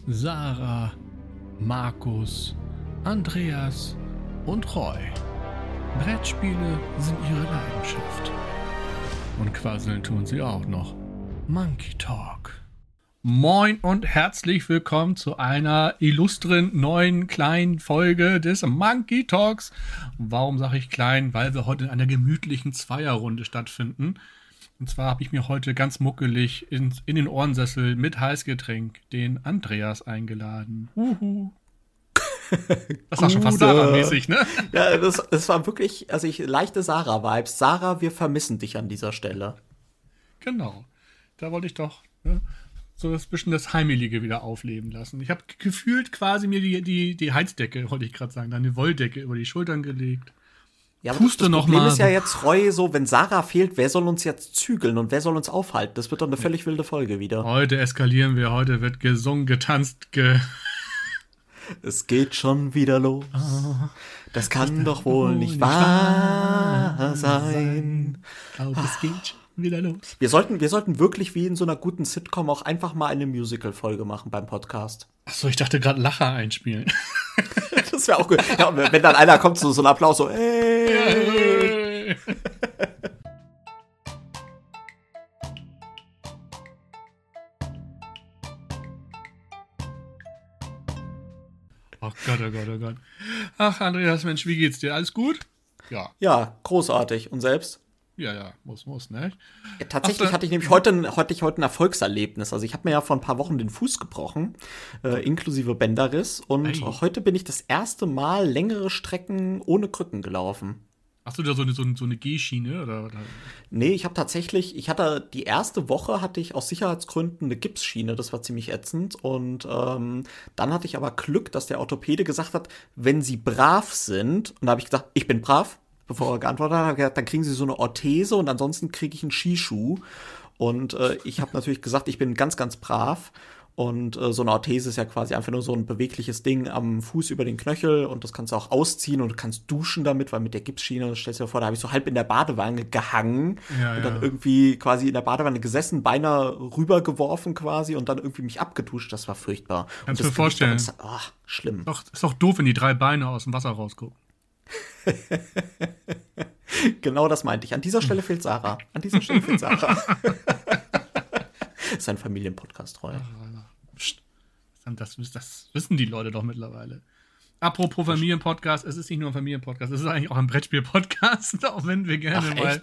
Sarah, Markus, Andreas und Roy. Brettspiele sind ihre Leidenschaft. Und quasseln tun sie auch noch. Monkey Talk. Moin und herzlich willkommen zu einer illustren neuen kleinen Folge des Monkey Talks. Warum sage ich klein? Weil wir heute in einer gemütlichen Zweierrunde stattfinden. Und zwar habe ich mir heute ganz muckelig in den Ohrensessel mit Heißgetränk den Andreas eingeladen. Das war schon fast Sarah-mäßig, ne? Ja, das war wirklich, leichte Sarah-Vibes. Sarah, wir vermissen dich an dieser Stelle. Genau. Da wollte ich doch so ein bisschen das Heimelige wieder aufleben lassen. Ich habe gefühlt quasi mir die Heizdecke, wollte ich gerade sagen, eine Wolldecke über die Schultern gelegt. Ja, aber das Problem ist ja jetzt, Roy, so, wenn Sarah fehlt, wer soll uns jetzt zügeln und wer soll uns aufhalten? Das wird doch eine völlig wilde Folge wieder. Heute eskalieren wir, heute wird gesungen, getanzt, Es geht schon wieder los. Das kann doch wohl nicht wahr sein. Aber es geht schon wieder los. Wir sollten wirklich wie in so einer guten Sitcom auch einfach mal eine Musical-Folge machen beim Podcast. Achso, ich dachte gerade Lacher einspielen. Das wäre auch gut. Ja, wenn dann einer kommt, so ein Applaus, so, ey. Oh Gott, oh Gott, oh Gott. Ach, Andreas, Mensch, wie geht's dir? Alles gut? Ja. Ja, großartig. Und selbst? Ja, muss, ne? Ja, tatsächlich hatte ich nämlich heute ein Erfolgserlebnis. Also ich habe mir ja vor ein paar Wochen den Fuß gebrochen, inklusive Bänderriss. Und heute bin ich das erste Mal längere Strecken ohne Krücken gelaufen. Hast du da so eine Gehschiene? Oder? Nee, ich hatte die erste Woche hatte ich aus Sicherheitsgründen eine Gipsschiene, das war ziemlich ätzend. Und dann hatte ich aber Glück, dass der Orthopäde gesagt hat, wenn Sie brav sind, und da habe ich gesagt, ich bin brav. Bevor er geantwortet hat, hat er gesagt, dann kriegen Sie so eine Orthese und ansonsten kriege ich einen Skischuh. Und ich habe natürlich gesagt, ich bin ganz, ganz brav. Und so eine Orthese ist ja quasi einfach nur so ein bewegliches Ding am Fuß über den Knöchel. Und das kannst du auch ausziehen und du kannst duschen damit, weil mit der Gipsschiene, stellst du dir vor, da habe ich so halb in der Badewanne gehangen. Und dann irgendwie quasi in der Badewanne gesessen, Beine rübergeworfen quasi und dann irgendwie mich abgeduscht. Das war furchtbar. Kannst du dir vorstellen. Schlimm. Ist doch doof, wenn die 3 Beine aus dem Wasser rausgucken. Genau das meinte ich. An dieser Stelle fehlt Sarah. Das ist ein Familienpodcast, Roy. Das wissen die Leute doch mittlerweile. Apropos Familienpodcast, es ist nicht nur ein Familienpodcast, es ist eigentlich auch ein Brettspiel-Podcast, auch wenn wir gerne mal.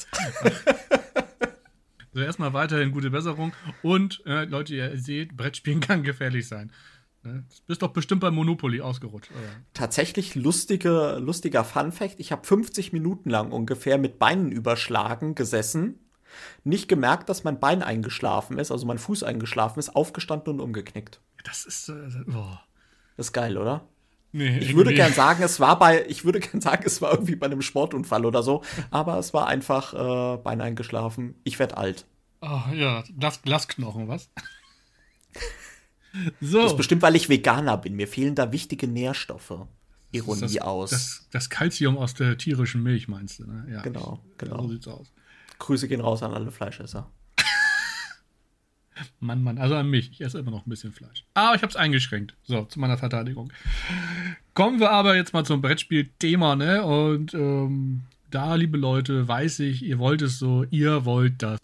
Also erstmal weiterhin gute Besserung. Und Leute, ihr seht, Brettspielen kann gefährlich sein. Du bist doch bestimmt bei Monopoly ausgerutscht, oder? Tatsächlich lustiger Funfact. Ich habe 50 Minuten lang ungefähr mit Beinen überschlagen gesessen. Nicht gemerkt, dass mein Bein eingeschlafen ist, also mein Fuß eingeschlafen ist, aufgestanden und umgeknickt. Das ist Das ist geil, oder? Nee, ich würde gern sagen, es war irgendwie bei einem Sportunfall oder so, aber es war einfach Bein eingeschlafen. Ich werd alt. Oh ja, Glasknochen, was? So. Das ist bestimmt, weil ich Veganer bin. Mir fehlen da wichtige Nährstoffe. Ironie aus. Das Calcium aus der tierischen Milch, meinst du, ne? Ja. Genau. So sieht's aus. Grüße gehen raus an alle Fleischesser. Mann, also an mich. Ich esse immer noch ein bisschen Fleisch. Aber ich hab's eingeschränkt. So, zu meiner Verteidigung. Kommen wir aber jetzt mal zum Brettspiel-Thema, ne? Und da, liebe Leute, weiß ich, ihr wollt es so, ihr wollt das.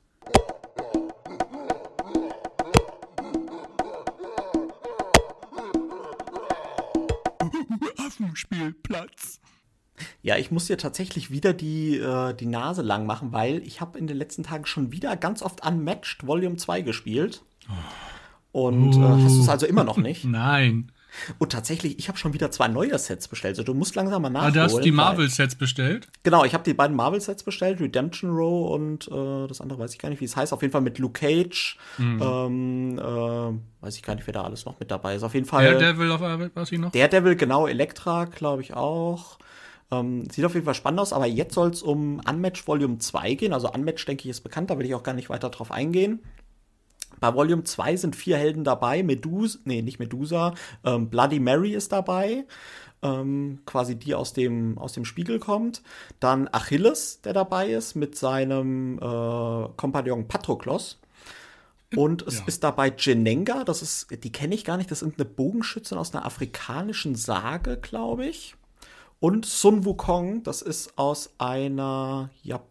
Spielplatz. Ja, ich muss dir tatsächlich wieder die Nase lang machen, weil ich habe in den letzten Tagen schon wieder ganz oft Unmatched Volume 2 gespielt. Und hast du es also immer noch nicht? Nein. Und tatsächlich, ich habe schon wieder 2 neue Sets bestellt. Also du musst langsam mal nachholen. Du hast die Marvel-Sets bestellt? Genau, ich habe die beiden Marvel-Sets bestellt, Redemption Row und das andere weiß ich gar nicht, wie es heißt. Auf jeden Fall mit Luke Cage. Weiß ich gar nicht, wer da alles noch mit dabei ist. Auf jeden Fall. Daredevil, was ich noch? Daredevil, genau, Elektra, glaube ich auch. Sieht auf jeden Fall spannend aus, aber jetzt soll es um Unmatched Volume 2 gehen. Also Unmatched, denke ich, ist bekannt, da will ich auch gar nicht weiter drauf eingehen. Bei Volume 2 sind 4 Helden dabei. Nicht Medusa. Bloody Mary ist dabei. Quasi die aus dem Spiegel kommt. Dann Achilles, der dabei ist, mit seinem Kompagnon Patroklos. Und es ist dabei Jenenga, die kenne ich gar nicht, das ist eine Bogenschützin aus einer afrikanischen Sage, glaube ich. Und Sun Wukong, das ist aus einer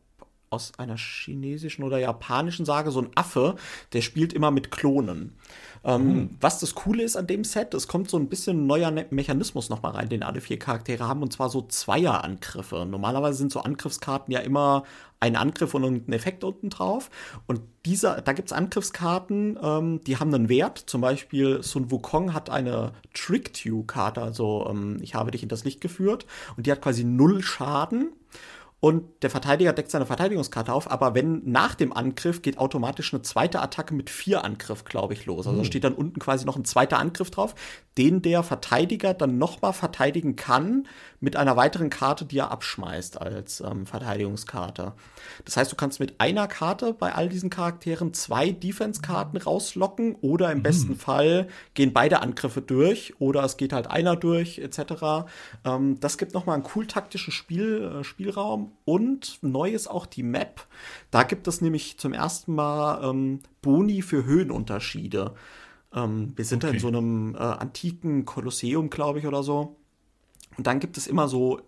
chinesischen oder japanischen Sage, so ein Affe, der spielt immer mit Klonen. Was das Coole ist an dem Set, es kommt so ein bisschen ein neuer Mechanismus noch mal rein, den alle 4 Charaktere haben, und zwar so Zweierangriffe. Normalerweise sind so Angriffskarten ja immer ein Angriff und ein Effekt unten drauf. Und da gibt es Angriffskarten, die haben einen Wert. Zum Beispiel Sun Wukong hat eine Tricked-You-Karte, also ich habe dich in das Licht geführt. Und die hat quasi 0 Schaden. Und der Verteidiger deckt seine Verteidigungskarte auf, aber wenn nach dem Angriff geht automatisch eine zweite Attacke mit 4 Angriff, glaube ich, los. Also steht dann unten quasi noch ein zweiter Angriff drauf, den der Verteidiger dann nochmal verteidigen kann mit einer weiteren Karte, die er abschmeißt als Verteidigungskarte. Das heißt, du kannst mit einer Karte bei all diesen Charakteren 2 Defense-Karten rauslocken oder im besten Fall gehen beide Angriffe durch oder es geht halt einer durch etc. Das gibt nochmal einen cool taktischen Spielraum. Und neu ist auch die Map. Da gibt es nämlich zum ersten Mal Boni für Höhenunterschiede. Wir sind da in so einem antiken Kolosseum, glaube ich, oder so. Und dann gibt es immer so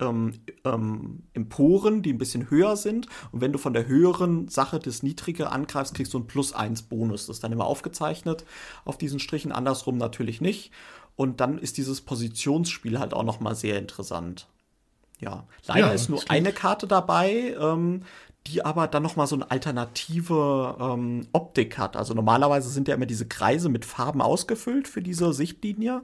Emporen, die ein bisschen höher sind. Und wenn du von der höheren Sache das Niedrige angreifst, kriegst du einen +1 Bonus. Das ist dann immer aufgezeichnet auf diesen Strichen, andersrum natürlich nicht. Und dann ist dieses Positionsspiel halt auch noch mal sehr interessant. Ja, leider ist nur eine Karte dabei, die aber dann noch mal so eine alternative Optik hat. Also normalerweise sind ja immer diese Kreise mit Farben ausgefüllt für diese Sichtlinie.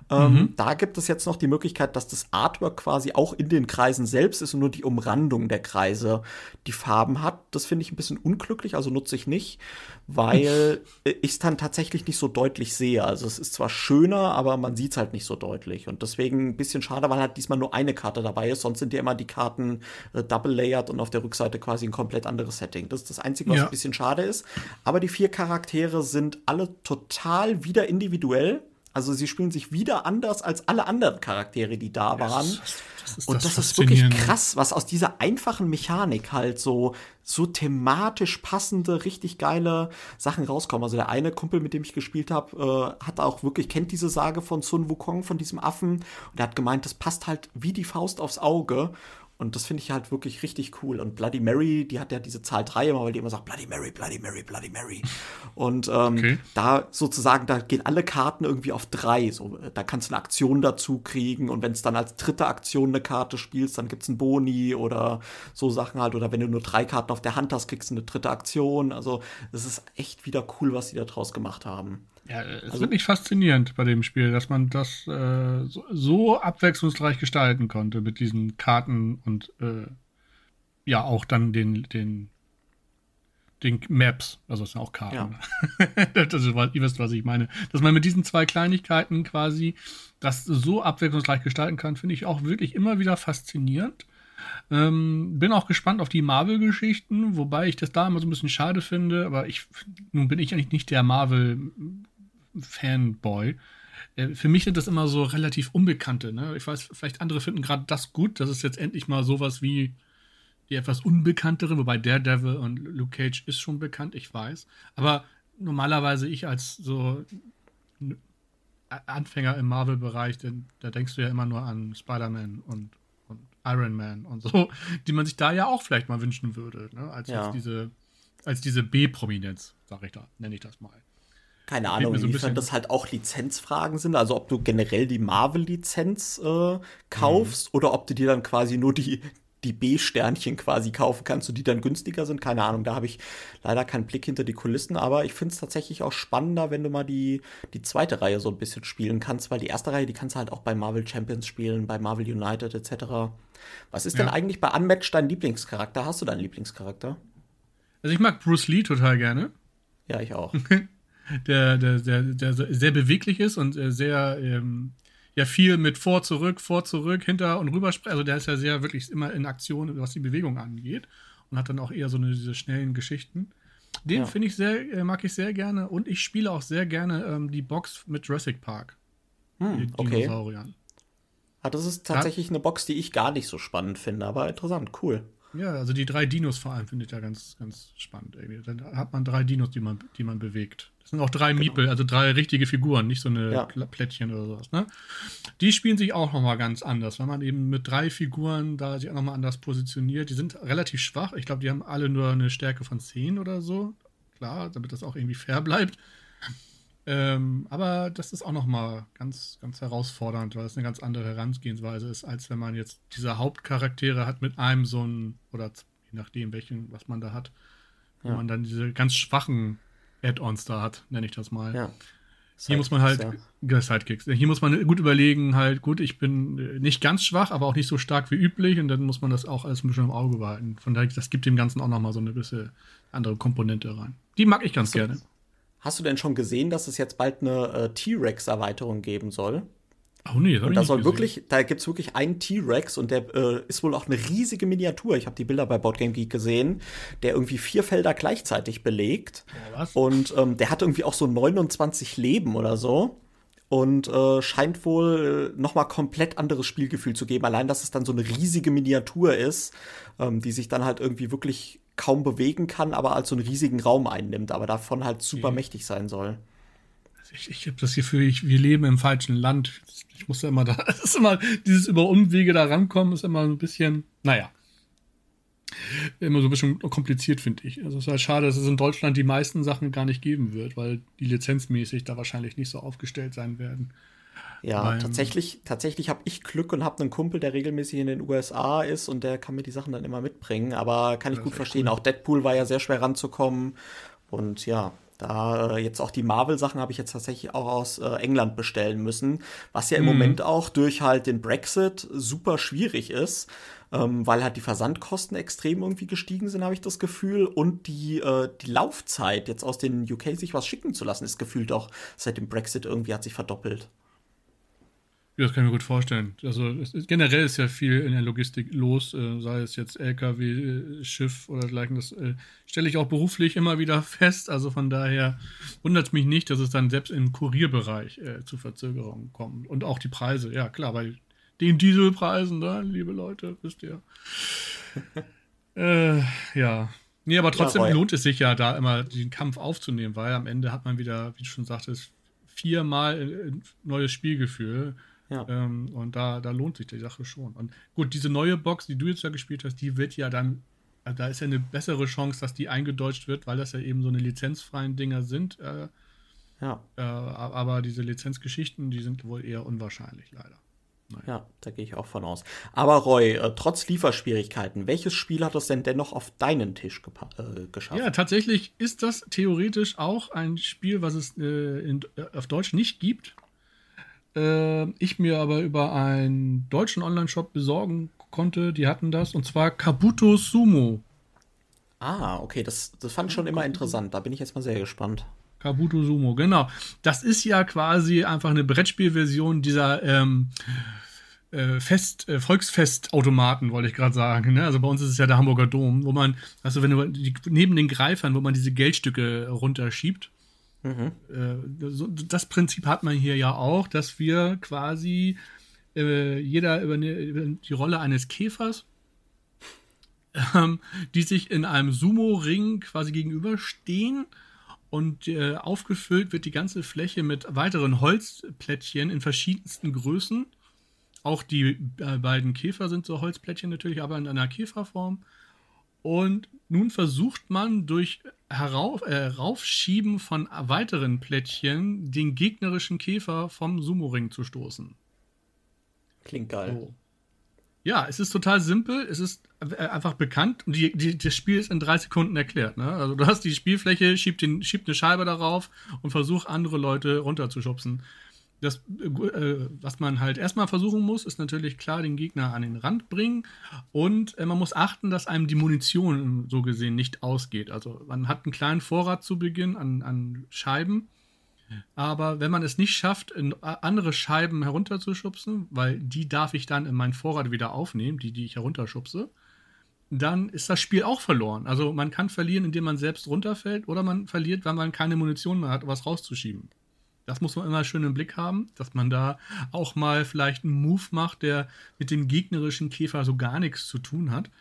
Da gibt es jetzt noch die Möglichkeit, dass das Artwork quasi auch in den Kreisen selbst ist und nur die Umrandung der Kreise die Farben hat. Das finde ich ein bisschen unglücklich, also nutze ich nicht, weil ich es dann tatsächlich nicht so deutlich sehe. Also es ist zwar schöner, aber man sieht es halt nicht so deutlich. Und deswegen ein bisschen schade, weil halt diesmal nur eine Karte dabei ist. Sonst sind ja immer die Karten double-layered und auf der Rückseite quasi ein komplett anderes Setting. Das ist das Einzige, was ein bisschen schade ist. Aber die 4 Charaktere sind alle total wieder individuell. Also sie spielen sich wieder anders als alle anderen Charaktere, die da waren. Und das ist wirklich krass, was aus dieser einfachen Mechanik halt so thematisch passende, richtig geile Sachen rauskommen. Also der eine Kumpel, mit dem ich gespielt habe, kennt diese Sage von Sun Wukong, von diesem Affen. Und er hat gemeint, das passt halt wie die Faust aufs Auge. Und das finde ich halt wirklich richtig cool. Und Bloody Mary, die hat ja diese Zahl 3 immer, weil die immer sagt, Bloody Mary, Bloody Mary, Bloody Mary. Und da sozusagen, da gehen alle Karten irgendwie auf 3. So, da kannst du eine Aktion dazu kriegen. Und wenn es dann als dritte Aktion eine Karte spielst, dann gibt es einen Boni oder so Sachen halt. Oder wenn du nur 3 Karten auf der Hand hast, kriegst du eine dritte Aktion. Also es ist echt wieder cool, was die da draus gemacht haben. Ja, es ist wirklich faszinierend bei dem Spiel, dass man das so abwechslungsreich gestalten konnte mit diesen Karten und auch dann den Maps, also das sind auch Karten. Ja. Ihr wisst, was ich meine. Dass man mit diesen 2 Kleinigkeiten quasi das so abwechslungsreich gestalten kann, finde ich auch wirklich immer wieder faszinierend. Bin auch gespannt auf die Marvel-Geschichten, wobei ich das da immer so ein bisschen schade finde, aber nun bin ich eigentlich nicht der Marvel-Fanboy. Für mich sind das immer so relativ Unbekannte. Ne? Ich weiß, vielleicht andere finden gerade das gut, dass es jetzt endlich mal sowas wie die etwas unbekanntere, wobei Daredevil und Luke Cage ist schon bekannt, ich weiß. Aber normalerweise ich als so Anfänger im Marvel-Bereich, da denkst du ja immer nur an Spider-Man und Iron Man und so, die man sich da ja auch vielleicht mal wünschen würde, ne? Als diese B-Prominenz, nenne ich das mal. Keine Ahnung, inwiefern das halt auch Lizenzfragen sind, also ob du generell die Marvel-Lizenz kaufst oder ob du dir dann quasi nur die B-Sternchen quasi kaufen kannst und die dann günstiger sind. Keine Ahnung, da habe ich leider keinen Blick hinter die Kulissen, aber ich finde es tatsächlich auch spannender, wenn du mal die zweite Reihe so ein bisschen spielen kannst, weil die erste Reihe, die kannst du halt auch bei Marvel Champions spielen, bei Marvel United etc. Was ist denn eigentlich bei Unmatched dein Lieblingscharakter? Hast du deinen Lieblingscharakter? Also ich mag Bruce Lee total gerne. Ja, ich auch. der sehr beweglich ist und sehr viel mit vor, zurück, hinter und rüber spricht. Also der ist ja sehr wirklich immer in Aktion, was die Bewegung angeht. Und hat dann auch eher so diese schnellen Geschichten. Den mag ich sehr gerne. Und ich spiele auch sehr gerne die Box mit Jurassic Park. Mit Dinosauriern. Das ist tatsächlich eine Box, die ich gar nicht so spannend finde, aber interessant, cool. Ja, also die 3 Dinos vor allem finde ich da ganz, ganz spannend. Irgendwie. Dann hat man 3 Dinos, die man bewegt. Das sind auch 3 Meeple, also 3 richtige Figuren, nicht so eine Plättchen oder sowas. Ne? Die spielen sich auch nochmal ganz anders, weil man eben mit 3 Figuren da sich auch nochmal anders positioniert. Die sind relativ schwach. Ich glaube, die haben alle nur eine Stärke von 10 oder so. Klar, damit das auch irgendwie fair bleibt. Aber das ist auch nochmal ganz, ganz herausfordernd, weil es eine ganz andere Herangehensweise ist, als wenn man jetzt diese Hauptcharaktere hat mit einem so ein, oder je nachdem, was man da hat, wo man dann diese ganz schwachen Add-ons da hat, nenne ich das mal. Ja. Hier muss man halt, Sidekicks, hier muss man gut überlegen, halt, gut, ich bin nicht ganz schwach, aber auch nicht so stark wie üblich und dann muss man das auch alles ein bisschen im Auge behalten. Von daher, das gibt dem Ganzen auch nochmal so eine bisschen andere Komponente rein. Die mag ich ganz gerne. Hast du denn schon gesehen, dass es jetzt bald eine T-Rex-Erweiterung geben soll? Oh nee, das und da gibt es wirklich einen T-Rex und der ist wohl auch eine riesige Miniatur. Ich habe die Bilder bei Boardgame Geek gesehen, der irgendwie 4 Felder gleichzeitig belegt. Oh, was? Und der hat irgendwie auch so 29 Leben oder so. Und scheint wohl nochmal komplett anderes Spielgefühl zu geben. Allein, dass es dann so eine riesige Miniatur ist, die sich dann halt irgendwie wirklich kaum bewegen kann, aber als so einen riesigen Raum einnimmt, aber davon halt super mächtig sein soll. Ich habe das Gefühl, wir leben im falschen Land. Ich muss ja immer da, das ist immer, dieses über Umwege da rankommen, ist immer ein bisschen, naja. Immer so ein bisschen kompliziert, finde ich. Also es ist halt schade, dass es in Deutschland die meisten Sachen gar nicht geben wird, weil die lizenzmäßig da wahrscheinlich nicht so aufgestellt sein werden. Ja, tatsächlich habe ich Glück und habe einen Kumpel, der regelmäßig in den USA ist und der kann mir die Sachen dann immer mitbringen. Aber kann ich gut verstehen. Cool. Auch Deadpool war ja sehr schwer ranzukommen. Und ja, da jetzt auch die Marvel-Sachen habe ich jetzt tatsächlich auch aus England bestellen müssen. Was ja im Moment auch durch halt den Brexit super schwierig ist. Weil halt die Versandkosten extrem irgendwie gestiegen sind, habe ich das Gefühl. Und die Laufzeit, jetzt aus den UK sich was schicken zu lassen, ist gefühlt auch seit dem Brexit irgendwie hat sich verdoppelt. Ja, das kann ich mir gut vorstellen. Also generell ist ja viel in der Logistik los, sei es jetzt LKW, Schiff oder dergleichen. Das stelle ich auch beruflich immer wieder fest. Also von daher wundert es mich nicht, dass es dann selbst im Kurierbereich zu Verzögerungen kommt. Und auch die Preise, ja klar, bei den Dieselpreisen da, liebe Leute, wisst ihr. Ja. Nee, aber trotzdem lohnt es sich ja da immer den Kampf aufzunehmen, weil am Ende hat man wieder, wie du schon sagtest, 4-mal ein neues Spielgefühl. Ja. Und da lohnt sich die Sache schon. Und gut, diese neue Box, die du jetzt ja gespielt hast, die wird ja dann, da ist ja eine bessere Chance, dass die eingedeutscht wird, weil das ja eben so eine lizenzfreien Dinger sind. Aber diese Lizenzgeschichten, die sind wohl eher unwahrscheinlich, leider. Naja. Ja, da gehe ich auch von aus. Aber Roy, trotz Lieferschwierigkeiten, welches Spiel hat es denn dennoch auf deinen Tisch geschafft? Ja, tatsächlich ist das theoretisch auch ein Spiel, was es auf Deutsch nicht gibt. Ich mir aber über einen deutschen Online-Shop besorgen konnte. Die hatten das, und zwar Kabuto Sumo. Ah, okay, das fand ich schon immer interessant. Da bin ich jetzt mal sehr gespannt. Kabuto Sumo, genau. Das ist ja quasi einfach eine Brettspielversion dieser Volksfestautomaten, wollte ich gerade sagen. Ne? Also bei uns ist es ja der Hamburger Dom, wo man, also wenn du neben den Greifern, wo man diese Geldstücke runterschiebt. Das Prinzip hat man hier ja auch, dass wir quasi jeder über die Rolle eines Käfers, die sich in einem Sumo-Ring quasi gegenüberstehen, und aufgefüllt wird die ganze Fläche mit weiteren Holzplättchen in verschiedensten Größen. Auch die beiden Käfer sind so Holzplättchen natürlich, aber in einer Käferform. Und nun versucht man durch Raufschieben von weiteren Plättchen den gegnerischen Käfer vom Sumo-Ring zu stoßen. Klingt geil. So. Ja, es ist total simpel, es ist einfach bekannt und das Spiel ist in 3 Sekunden erklärt. Ne? Also du hast die Spielfläche, schiebt eine Scheibe darauf und versuch andere Leute runterzuschubsen. Das, was man halt erstmal versuchen muss, ist natürlich klar, den Gegner an den Rand bringen, und man muss achten, dass einem die Munition so gesehen nicht ausgeht. Also man hat einen kleinen Vorrat zu Beginn an Scheiben, aber wenn man es nicht schafft, andere Scheiben herunterzuschubsen, weil die darf ich dann in meinen Vorrat wieder aufnehmen, die ich herunterschubse, dann ist das Spiel auch verloren. Also man kann verlieren, indem man selbst runterfällt, oder man verliert, weil man keine Munition mehr hat, um was rauszuschieben. Das muss man immer schön im Blick haben, dass man da auch mal vielleicht einen Move macht, der mit dem gegnerischen Käfer so gar nichts zu tun hat.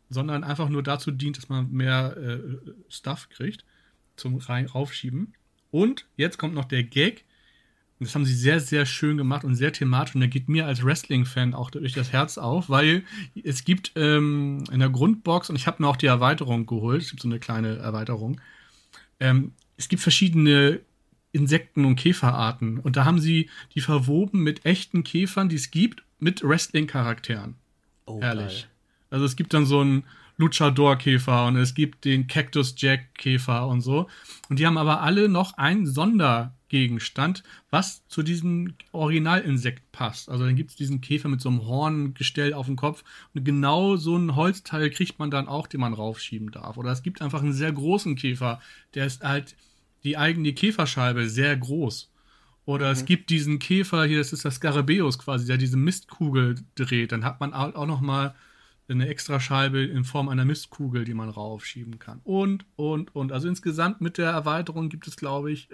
sondern einfach nur dazu dient, dass man mehr Stuff kriegt zum raufschieben. Und jetzt kommt noch der Gag. Und das haben sie sehr, sehr schön gemacht und sehr thematisch. Und der geht mir als Wrestling-Fan auch durch das Herz auf, weil es gibt in der Grundbox, und ich habe mir auch die Erweiterung geholt, es gibt so eine kleine Erweiterung, es gibt verschiedene Insekten- und Käferarten. Und da haben sie die verwoben mit echten Käfern, die es gibt, mit Wrestling-Charakteren. Oh, Herrlich. geil. Also es gibt dann so einen Luchador-Käfer und es gibt den Cactus-Jack-Käfer und so. Und die haben aber alle noch einen Sondergegenstand, was zu diesem Originalinsekt passt. Also dann gibt es diesen Käfer mit so einem Horngestell auf dem Kopf und genau so ein Holzteil kriegt man dann auch, den man raufschieben darf. Oder es gibt einfach einen sehr großen Käfer, der ist halt die eigene Käferscheibe sehr groß. Oder es gibt diesen Käfer hier, das ist das Skarabäus quasi, der diese Mistkugel dreht. Dann hat man auch noch mal eine Extrascheibe in Form einer Mistkugel, die man raufschieben kann. Und. Also insgesamt mit der Erweiterung gibt es, glaube ich,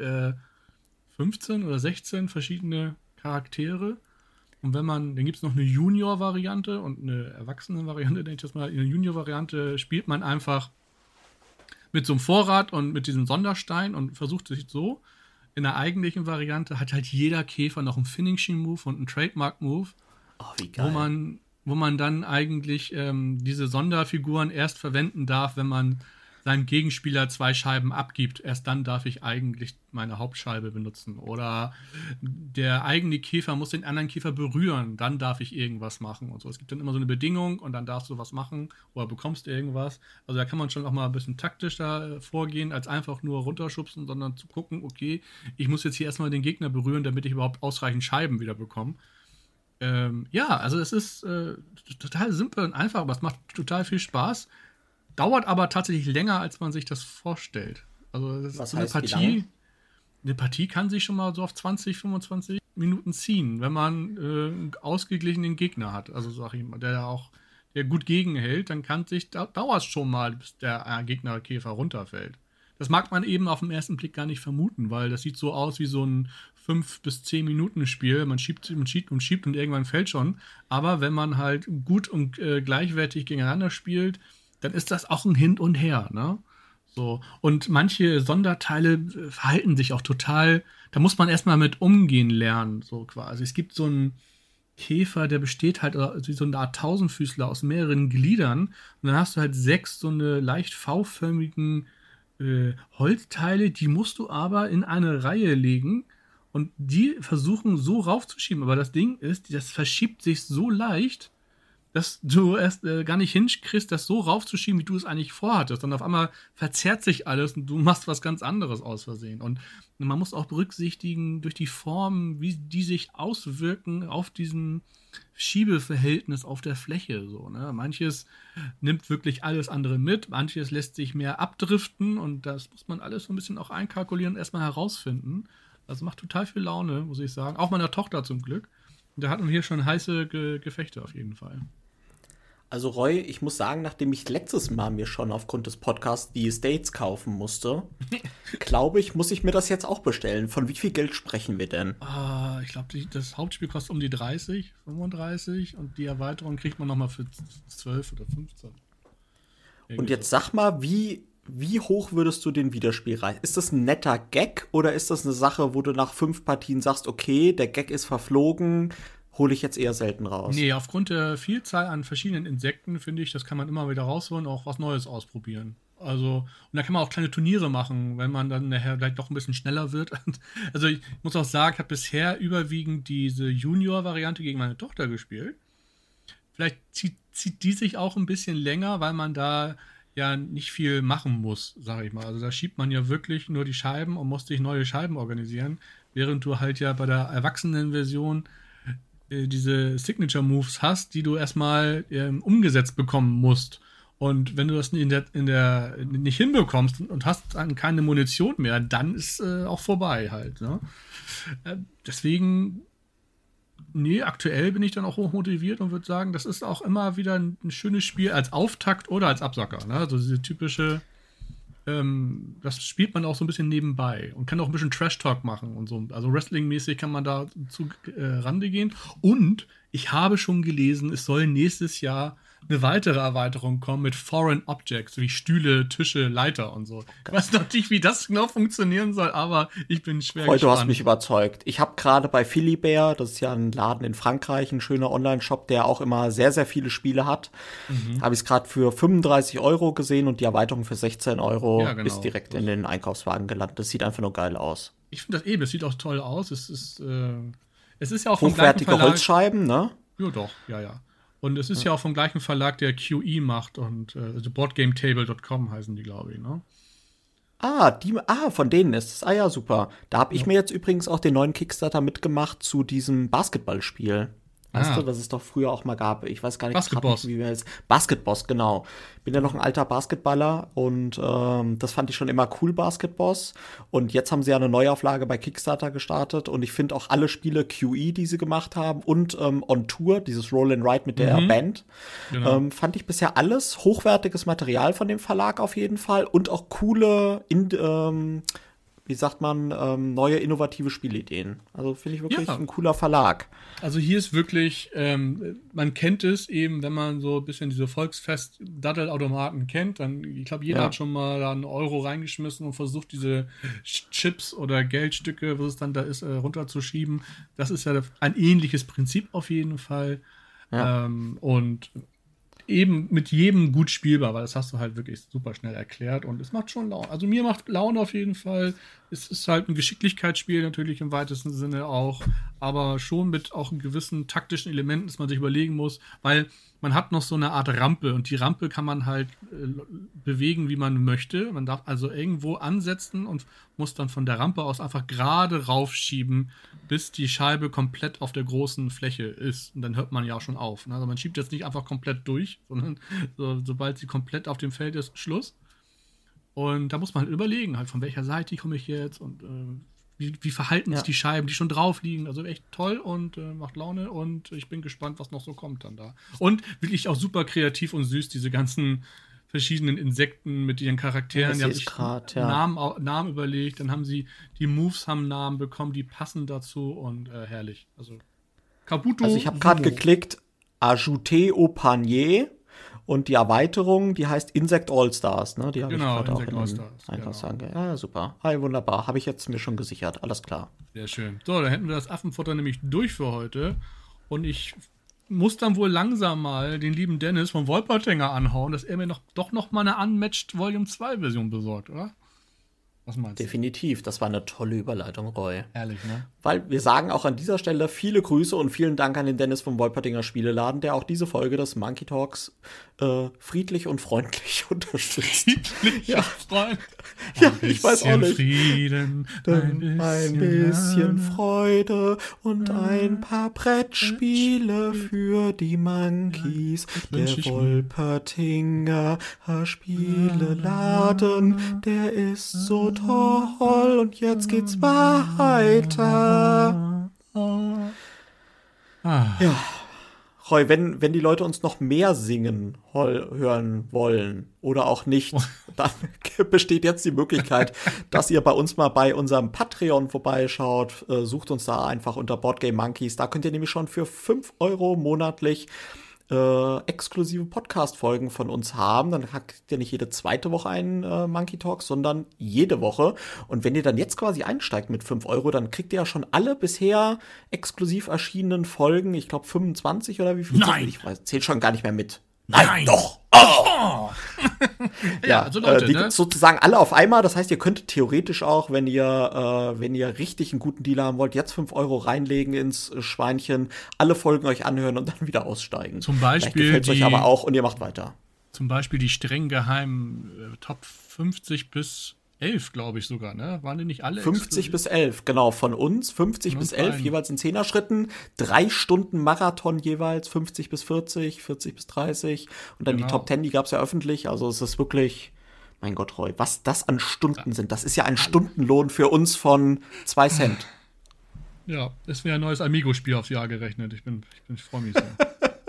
15 oder 16 verschiedene Charaktere. Und dann gibt es noch eine Junior-Variante und eine Erwachsenen-Variante, denke ich das mal. In der Junior-Variante spielt man einfach mit so einem Vorrat und mit diesem Sonderstein und versucht sich so. In der eigentlichen Variante hat halt jeder Käfer noch einen Finishing-Move und einen Trademark-Move. Oh, wie geil. Wo man dann eigentlich diese Sonderfiguren erst verwenden darf, wenn man seinem Gegenspieler 2 Scheiben abgibt. Erst dann darf ich eigentlich meine Hauptscheibe benutzen. Oder der eigene Käfer muss den anderen Käfer berühren, dann darf ich irgendwas machen und so. Es gibt dann immer so eine Bedingung und dann darfst du was machen oder bekommst irgendwas. Also da kann man schon auch mal ein bisschen taktischer vorgehen, als einfach nur runterschubsen, sondern zu gucken, okay, ich muss jetzt hier erstmal den Gegner berühren, damit ich überhaupt ausreichend Scheiben wieder bekomme. Also es ist total simpel und einfach, aber es macht total viel Spaß. Dauert aber tatsächlich länger, als man sich das vorstellt. Also das ist so eine Partie. Wie lange? Eine Partie kann sich schon mal so auf 20, 25 Minuten ziehen, wenn man einen ausgeglichenen Gegner hat. Also sag ich mal, der gut gegenhält, dann dauert es schon mal, bis der Gegnerkäfer runterfällt. Das mag man eben auf den ersten Blick gar nicht vermuten, weil das sieht so aus wie so ein 5 bis 10 Minuten Spiel. Man schiebt und irgendwann fällt schon. Aber wenn man halt gut und gleichwertig gegeneinander spielt, dann ist das auch ein Hin und Her, ne? So. Und manche Sonderteile verhalten sich auch total, da muss man erstmal mit umgehen lernen, so quasi. Es gibt so einen Käfer, der besteht halt wie so eine Art Tausendfüßler aus mehreren Gliedern. Und dann hast du halt 6 so eine leicht V-förmigen Holzteile, die musst du aber in eine Reihe legen und die versuchen so raufzuschieben. Aber das Ding ist, das verschiebt sich so leicht, dass du erst gar nicht hinkriegst, das so raufzuschieben, wie du es eigentlich vorhattest. Und auf einmal verzerrt sich alles und du machst was ganz anderes aus Versehen. Und man muss auch berücksichtigen, durch die Form, wie die sich auswirken auf diesen Schiebeverhältnis auf der Fläche. So, ne? Manches nimmt wirklich alles andere mit, manches lässt sich mehr abdriften und das muss man alles so ein bisschen auch einkalkulieren und erstmal herausfinden. Also macht total viel Laune, muss ich sagen. Auch meiner Tochter zum Glück. Da hatten wir hier schon heiße Gefechte auf jeden Fall. Also Roy, ich muss sagen, nachdem ich letztes Mal mir schon aufgrund des Podcasts die Estates kaufen musste, glaube ich, muss ich mir das jetzt auch bestellen. Von wie viel Geld sprechen wir denn? Ich glaube, das Hauptspiel kostet um die 30, 35 und die Erweiterung kriegt man nochmal für 12 oder 15. Und jetzt sag mal, wie hoch würdest du den Wiederspiel reißen? Ist das ein netter Gag oder ist das eine Sache, wo du nach 5 Partien sagst, okay, der Gag ist verflogen, hole ich jetzt eher selten raus? Nee, aufgrund der Vielzahl an verschiedenen Insekten, finde ich, das kann man immer wieder rausholen, auch was Neues ausprobieren. Also, und da kann man auch kleine Turniere machen, wenn man dann nachher vielleicht doch ein bisschen schneller wird. Also ich muss auch sagen, ich habe bisher überwiegend diese Junior-Variante gegen meine Tochter gespielt. Vielleicht zieht die sich auch ein bisschen länger, weil man da ja nicht viel machen muss, sage ich mal. Also da schiebt man ja wirklich nur die Scheiben und muss sich neue Scheiben organisieren, während du halt ja bei der Erwachsenen-Version diese Signature-Moves hast, die du erstmal umgesetzt bekommen musst. Und wenn du das nicht hinbekommst und hast dann keine Munition mehr, dann ist auch vorbei halt. Ne? Deswegen, aktuell bin ich dann auch hochmotiviert und würde sagen, das ist auch immer wieder ein schönes Spiel als Auftakt oder als Absacker. Ne? Also diese typische, das spielt man auch so ein bisschen nebenbei und kann auch ein bisschen Trash-Talk machen und so. Also Wrestling-mäßig kann man da zu Rande gehen. Und ich habe schon gelesen, es soll nächstes Jahr eine weitere Erweiterung kommen mit Foreign Objects, wie Stühle, Tische, Leiter und so. Ich weiß noch nicht, wie das genau funktionieren soll, aber ich bin schwer gespannt. Du hast mich überzeugt. Ich habe gerade bei Philibert, das ist ja ein Laden in Frankreich, ein schöner Online-Shop, der auch immer sehr, sehr viele Spiele hat, habe ich es gerade für 35 € gesehen und die Erweiterung für 16 € ist direkt in den Einkaufswagen gelandet. Das sieht einfach nur geil aus. Ich finde das es sieht auch toll aus. Es ist ja auch hochwertige Holzscheiben, ne? Ja, doch, ja. Und es ist ja auch vom gleichen Verlag, der QE macht und also BoardGameTable.com heißen die, glaube ich, ne? Von denen ist es. Ja, super. Da habe ich mir jetzt übrigens auch den neuen Kickstarter mitgemacht zu diesem Basketballspiel. Weißt du, was es doch früher auch mal gab. Ich weiß gar nicht, wie wir jetzt. Basketboss, genau. Bin ja noch ein alter Basketballer und das fand ich schon immer cool, Basketboss. Und jetzt haben sie ja eine Neuauflage bei Kickstarter gestartet und ich finde auch alle Spiele QE, die sie gemacht haben und On Tour, dieses Roll and Ride mit der Band, fand ich bisher alles hochwertiges Material von dem Verlag auf jeden Fall und auch coole neue innovative Spielideen. Also finde ich wirklich ein cooler Verlag. Also hier ist wirklich, man kennt es eben, wenn man so ein bisschen diese Volksfest-Daddelautomaten kennt, dann, ich glaube, jeder hat schon mal da einen Euro reingeschmissen und versucht, diese Chips oder Geldstücke, was es dann da ist, runterzuschieben. Das ist ja ein ähnliches Prinzip auf jeden Fall. Ja. Und eben mit jedem gut spielbar, weil das hast du halt wirklich super schnell erklärt und es macht schon Laune. Also mir macht Laune auf jeden Fall. Es ist halt ein Geschicklichkeitsspiel natürlich im weitesten Sinne auch, aber schon mit auch einem gewissen taktischen Elementen, dass man sich überlegen muss, weil man hat noch so eine Art Rampe und die Rampe kann man halt bewegen, wie man möchte. Man darf also irgendwo ansetzen und muss dann von der Rampe aus einfach gerade raufschieben, bis die Scheibe komplett auf der großen Fläche ist. Und dann hört man ja auch schon auf. Also man schiebt jetzt nicht einfach komplett durch, sondern sobald sie komplett auf dem Feld ist, Schluss. Und da muss man halt überlegen, halt von welcher Seite komme ich jetzt und wie verhalten sich die Scheiben, die schon drauf liegen. Also echt toll und macht Laune und ich bin gespannt, was noch so kommt dann da. Und wirklich auch super kreativ und süß, diese ganzen verschiedenen Insekten mit ihren Charakteren. Die haben sich Namen überlegt, dann haben sie, die Moves haben Namen bekommen, die passen dazu und herrlich. Also Kabuto. Also ich habe gerade geklickt, Ajouter au Panier. Und die Erweiterung, die heißt Insect All-Stars, ne? Die habe ich gerade auch in den Einkaufswagen. Genau. Ja, super. Hi, wunderbar. Habe ich jetzt mir schon gesichert. Alles klar. Sehr schön. So, dann hätten wir das Affenfutter nämlich durch für heute. Und ich muss dann wohl langsam mal den lieben Dennis von Wolpertinger anhauen, dass er mir doch noch mal eine Unmatched Volume 2 Version besorgt, oder? Was meinst du? Definitiv, das war eine tolle Überleitung, Roy. Ehrlich, ne? Weil wir sagen auch an dieser Stelle viele Grüße und vielen Dank an den Dennis vom Wolpertinger Spieleladen, der auch diese Folge des Monkey Talks friedlich und freundlich unterstützt. Friedlich und freundlich. Ja, ich weiß auch nicht. Frieden, ein bisschen Freude und ein paar Brettspiele für die Monkeys. Der Wolpertinger Spieleladen, der ist so toll und jetzt geht's weiter. Ja, Roy, wenn die Leute uns noch mehr singen hören wollen oder auch nicht, dann besteht jetzt die Möglichkeit, dass ihr bei uns mal bei unserem Patreon vorbeischaut. Sucht uns da einfach unter Boardgame Monkeys. Da könnt ihr nämlich schon für 5 € monatlich exklusive Podcast-Folgen von uns haben. Dann habt ihr nicht jede zweite Woche einen Monkey Talk, sondern jede Woche. Und wenn ihr dann jetzt quasi einsteigt mit 5 €, dann kriegt ihr ja schon alle bisher exklusiv erschienenen Folgen, ich glaube 25 oder wie viel? Nein! Ich weiß, zählt schon gar nicht mehr mit. Nein! Doch! Oh! Ja, also Leute, die gibt's sozusagen alle auf einmal. Das heißt, ihr könntet theoretisch auch, wenn ihr richtig einen guten Deal haben wollt, jetzt 5 € reinlegen ins Schweinchen, alle Folgen euch anhören und dann wieder aussteigen. Zum Beispiel gefällt euch aber auch und ihr macht weiter. Zum Beispiel die streng geheimen Top 50 bis 11, glaube ich sogar, ne? Waren die nicht alle 50 bis 11, genau, von uns. 50 bis 11, jeweils in 10er-Schritten. 3 Stunden Marathon jeweils, 50 bis 40, 40 bis 30. Und dann die Top 10, die gab es ja öffentlich. Also es ist wirklich, mein Gott, Roy, was das an Stunden sind. Das ist ja ein Stundenlohn für uns von 2 Cent. Ja, es wäre ein neues Amigo-Spiel aufs Jahr gerechnet. Ich freue mich sehr.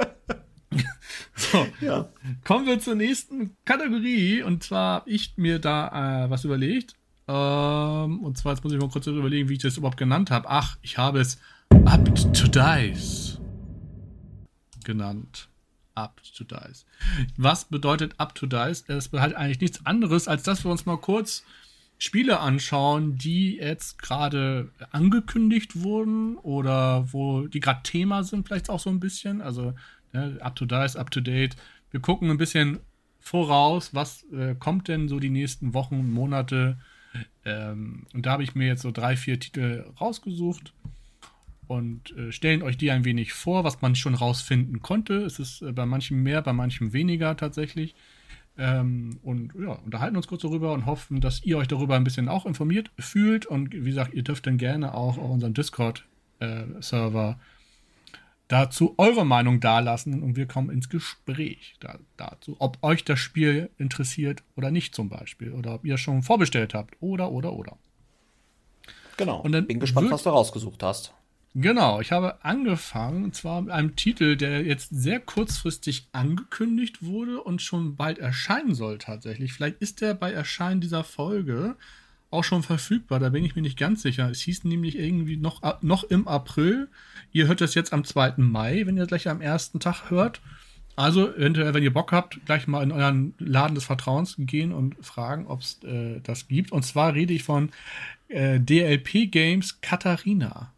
So, ja. Kommen wir zur nächsten Kategorie. Und zwar habe ich mir da was überlegt. Und zwar, jetzt muss ich mal kurz überlegen, wie ich das überhaupt genannt habe. Ach, ich habe es Up to Dice genannt. Up to Dice. Was bedeutet Up to Dice? Das bedeutet eigentlich nichts anderes, als dass wir uns mal kurz Spiele anschauen, die jetzt gerade angekündigt wurden oder wo die gerade Thema sind, vielleicht auch so ein bisschen. Also Up to Dice, Up to Date. Wir gucken ein bisschen voraus, was kommt denn so die nächsten Wochen, Monate. Und da habe ich mir jetzt so 3-4 Titel rausgesucht und stellen euch die ein wenig vor, was man schon rausfinden konnte. Es ist bei manchen mehr, bei manchen weniger tatsächlich. Und ja, unterhalten uns kurz darüber und hoffen, dass ihr euch darüber ein bisschen auch informiert fühlt. Und wie gesagt, ihr dürft dann gerne auch auf unserem Discord-Server dazu eure Meinung dalassen und wir kommen ins Gespräch dazu, ob euch das Spiel interessiert oder nicht zum Beispiel oder ob ihr schon vorbestellt habt oder. Genau, und dann bin gespannt, was du rausgesucht hast. Genau, ich habe angefangen, und zwar mit einem Titel, der jetzt sehr kurzfristig angekündigt wurde und schon bald erscheinen soll tatsächlich. Vielleicht ist der bei Erscheinen dieser Folge auch schon verfügbar, da bin ich mir nicht ganz sicher. Es hieß nämlich irgendwie noch im April. Ihr hört das jetzt am 2. Mai, wenn ihr gleich am ersten Tag hört. Also, eventuell, wenn ihr Bock habt, gleich mal in euren Laden des Vertrauens gehen und fragen, ob es das gibt. Und zwar rede ich von DLP Games Katharina.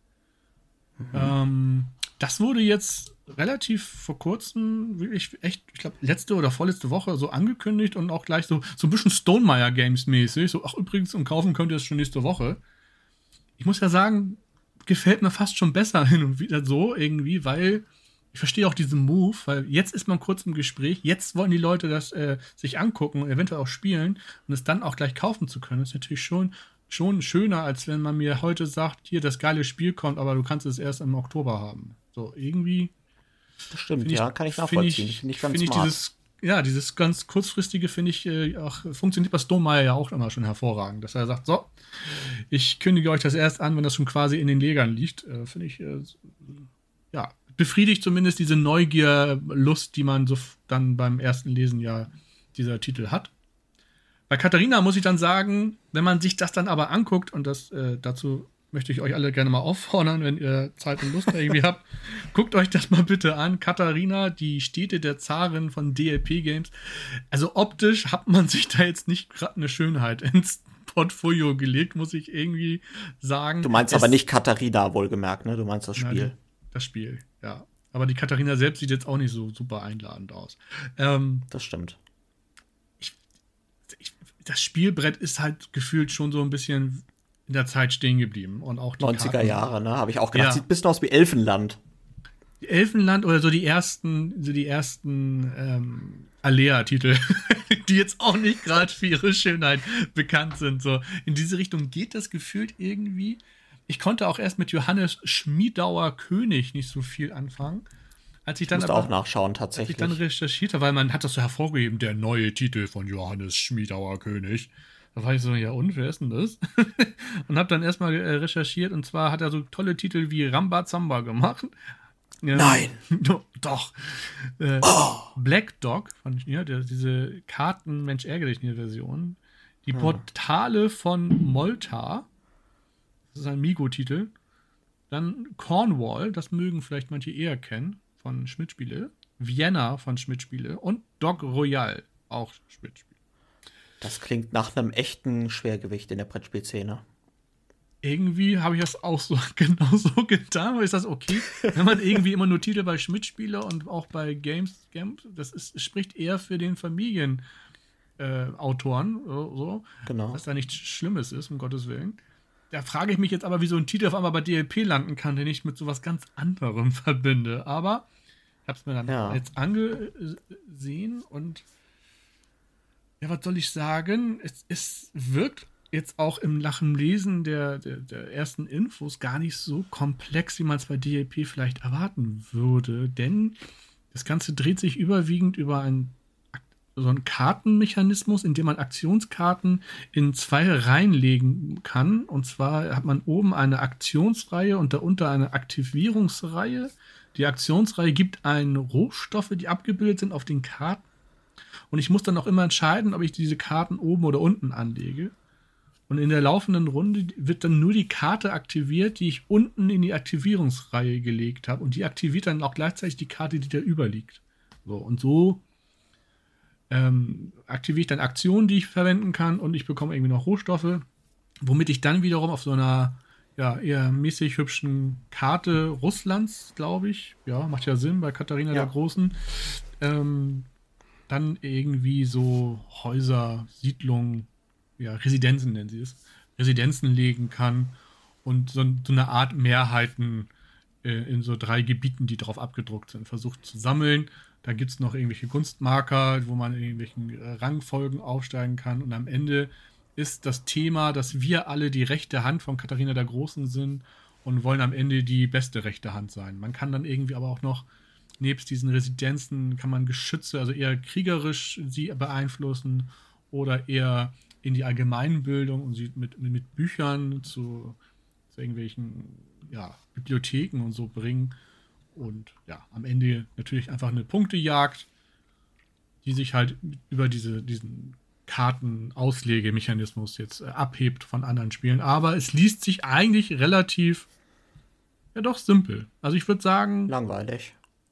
Das wurde jetzt relativ vor kurzem, wirklich echt, ich glaube, letzte oder vorletzte Woche so angekündigt und auch gleich so ein bisschen Stonemaier Games mäßig. So, ach übrigens, und kaufen könnt ihr es schon nächste Woche. Ich muss ja sagen, gefällt mir fast schon besser hin und wieder so irgendwie, weil ich verstehe auch diesen Move, weil jetzt ist man kurz im Gespräch, jetzt wollen die Leute das sich angucken und eventuell auch spielen und es dann auch gleich kaufen zu können. Das ist natürlich schon schöner, als wenn man mir heute sagt, hier, das geile Spiel kommt, aber du kannst es erst im Oktober haben. So, irgendwie. Das stimmt, ja, kann ich nachvollziehen. Finde ich ganz smart. Dieses ganz kurzfristige finde ich auch, funktioniert bei Stonemaier ja auch immer schon hervorragend, dass er sagt, so, ich kündige euch das erst an, wenn das schon quasi in den Legern liegt. Finde ich, ja, befriedigt zumindest diese Neugier-Lust, die man so dann beim ersten Lesen ja dieser Titel hat. Bei Katharina muss ich dann sagen, wenn man sich das dann aber anguckt, und das dazu möchte ich euch alle gerne mal auffordern, wenn ihr Zeit und Lust irgendwie habt, guckt euch das mal bitte an. Katharina, die Städte der Zarin von DLP Games. Also optisch hat man sich da jetzt nicht gerade eine Schönheit ins Portfolio gelegt, muss ich irgendwie sagen. Du meinst aber nicht Katharina, wohlgemerkt, ne? Du meinst das Spiel. Ja, das Spiel, ja. Aber die Katharina selbst sieht jetzt auch nicht so super einladend aus. Das stimmt. Das Spielbrett ist halt gefühlt schon so ein bisschen in der Zeit stehen geblieben. Und auch die 90er Karten. Jahre, ne? Habe ich auch gedacht. Ja. Sieht ein bisschen aus wie Elfenland. Elfenland oder so die ersten Alea-Titel, die jetzt auch nicht gerade für ihre Schönheit bekannt sind. So in diese Richtung geht das gefühlt irgendwie. Ich konnte auch erst mit Johannes Schmiedauer König nicht so viel anfangen. Als ich dann musste auch nachschauen, tatsächlich. Als ich dann recherchiert habe, weil man hat das so hervorgeheben, der neue Titel von Johannes Schmiedauer König. Da war ich so, ja und, wer ist denn das? Und habe dann erstmal recherchiert, und zwar hat er so tolle Titel wie Rambazamba gemacht. Nein! Doch. Black Dog, diese Karten-Mensch ärgere dich Version. Die Portale von Molta. Das ist ein Migo-Titel. Dann Cornwall, das mögen vielleicht manche eher kennen, von Schmidt-Spiele. Vienna von Schmidt-Spiele. Und Dog Royal, auch Schmidt-Spiele. Das klingt nach einem echten Schwergewicht in der Brettspielszene. Irgendwie habe ich das auch so genauso getan. Ist das okay? Wenn man irgendwie immer nur Titel bei Schmidt-Spiele und auch bei Games, spricht eher für den Familienautoren, so. Genau. Was da nichts Schlimmes ist, um Gottes Willen. Da frage ich mich jetzt aber, wie so ein Titel auf einmal bei DLP landen kann, den ich mit sowas ganz anderem verbinde. Aber ich habe es mir dann jetzt angesehen und ja, was soll ich sagen? Es wirkt jetzt auch im Lesen der ersten Infos gar nicht so komplex, wie man es bei DLP vielleicht erwarten würde. Denn das Ganze dreht sich überwiegend über so einen Kartenmechanismus, in dem man Aktionskarten in 2 Reihen legen kann. Und zwar hat man oben eine Aktionsreihe und darunter eine Aktivierungsreihe. Die Aktionsreihe gibt einen Rohstoffe, die abgebildet sind auf den Karten. Und ich muss dann auch immer entscheiden, ob ich diese Karten oben oder unten anlege. Und in der laufenden Runde wird dann nur die Karte aktiviert, die ich unten in die Aktivierungsreihe gelegt habe. Und die aktiviert dann auch gleichzeitig die Karte, die da überliegt. So, und so aktiviere ich dann Aktionen, die ich verwenden kann und ich bekomme irgendwie noch Rohstoffe, womit ich dann wiederum auf so einer eher mäßig hübschen Karte Russlands, glaube ich, ja, macht ja Sinn bei Katharina der Großen, dann irgendwie so Häuser, Siedlungen, Residenzen nennen sie es, Residenzen legen kann und so eine Art Mehrheiten in so 3 Gebieten, die drauf abgedruckt sind, versucht zu sammeln. Da gibt es noch irgendwelche Kunstmarker, wo man in irgendwelchen Rangfolgen aufsteigen kann. Und am Ende ist das Thema, dass wir alle die rechte Hand von Katharina der Großen sind und wollen am Ende die beste rechte Hand sein. Man kann dann irgendwie aber auch noch, nebst diesen Residenzen, kann man Geschütze, also eher kriegerisch sie beeinflussen oder eher in die Allgemeinbildung und sie mit Büchern zu irgendwelchen Bibliotheken und so bringen. Und am Ende natürlich einfach eine Punktejagd, die sich halt über diesen Kartenauslegemechanismus jetzt abhebt von anderen Spielen. Aber es liest sich eigentlich relativ, doch simpel. Also ich würde sagen... Langweilig.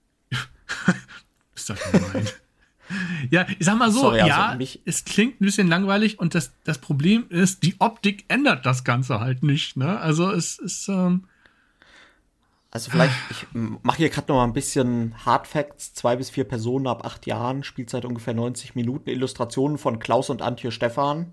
Ist das gemein? Ja, ich sag mal so, sorry, es klingt ein bisschen langweilig und das Problem ist, die Optik ändert das Ganze halt nicht. Ne? Also es ist... Also vielleicht, ich mache hier gerade noch mal ein bisschen Hard Facts. 2 bis 4 Personen ab 8 Jahren, Spielzeit ungefähr 90 Minuten, Illustrationen von Klaus und Antje Stephan.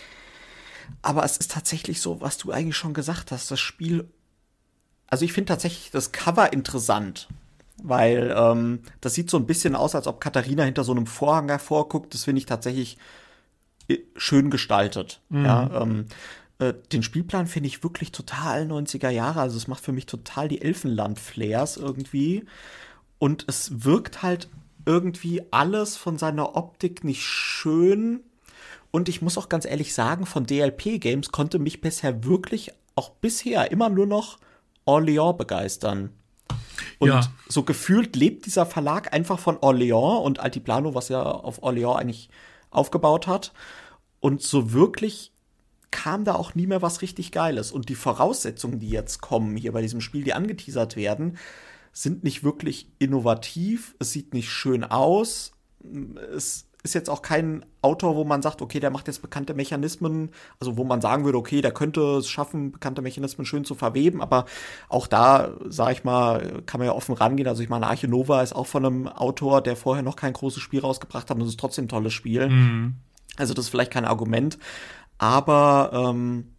Aber es ist tatsächlich so, was du eigentlich schon gesagt hast, das Spiel, also ich finde tatsächlich das Cover interessant, weil das sieht so ein bisschen aus, als ob Katharina hinter so einem Vorhang hervorguckt. Das finde ich tatsächlich schön gestaltet. Mhm. Ja, den Spielplan finde ich wirklich total 90er Jahre. Also es macht für mich total die Elfenland-Flares irgendwie. Und es wirkt halt irgendwie alles von seiner Optik nicht schön. Und ich muss auch ganz ehrlich sagen, von DLP Games konnte mich bisher immer nur noch Orléans begeistern. Und so gefühlt lebt dieser Verlag einfach von Orléans und Altiplano, was ja auf Orléans eigentlich aufgebaut hat. Und so wirklich kam da auch nie mehr was richtig Geiles. Und die Voraussetzungen, die jetzt kommen hier bei diesem Spiel, die angeteasert werden, sind nicht wirklich innovativ. Es sieht nicht schön aus. Es ist jetzt auch kein Autor, wo man sagt, okay, der macht jetzt bekannte Mechanismen, also wo man sagen würde, okay, der könnte es schaffen, bekannte Mechanismen schön zu verweben, aber auch da, sag ich mal, kann man ja offen rangehen. Also ich meine, Arche Nova ist auch von einem Autor, der vorher noch kein großes Spiel rausgebracht hat und es ist trotzdem ein tolles Spiel. Mhm. Also das ist vielleicht kein Argument, aber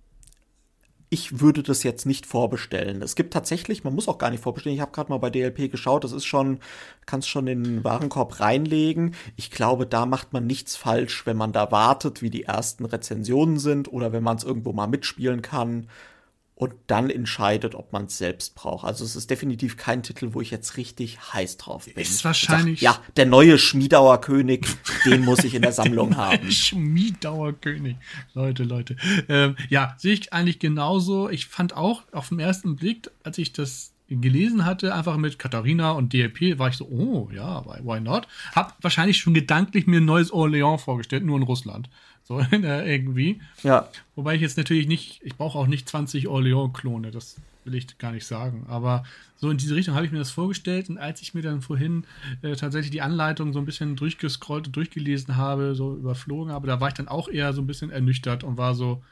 ich würde das jetzt nicht vorbestellen. Es gibt tatsächlich, man muss auch gar nicht vorbestellen, ich habe gerade mal bei DLP geschaut, das ist schon, kannst schon in den Warenkorb reinlegen. Ich glaube, da macht man nichts falsch, wenn man da wartet, wie die ersten Rezensionen sind oder wenn man es irgendwo mal mitspielen kann und dann entscheidet, ob man es selbst braucht. Also es ist definitiv kein Titel, wo ich jetzt richtig heiß drauf bin. Ist wahrscheinlich... Ja, der neue Schmiedauer König, den muss ich in der Sammlung haben. Schmiedauer König. Leute. Sehe ich eigentlich genauso. Ich fand auch auf den ersten Blick, als ich das gelesen hatte, einfach mit Katharina und DLP, war ich so, oh ja, why not? Hab wahrscheinlich schon gedanklich mir ein neues Orléans vorgestellt, nur in Russland. So irgendwie. Ja. Wobei ich jetzt natürlich nicht, ich brauche auch nicht 20 Orléans-Klone, das will ich gar nicht sagen. Aber so in diese Richtung habe ich mir das vorgestellt und als ich mir dann vorhin tatsächlich die Anleitung so ein bisschen durchgescrollt und durchgelesen habe, so überflogen habe, da war ich dann auch eher so ein bisschen ernüchtert und war so,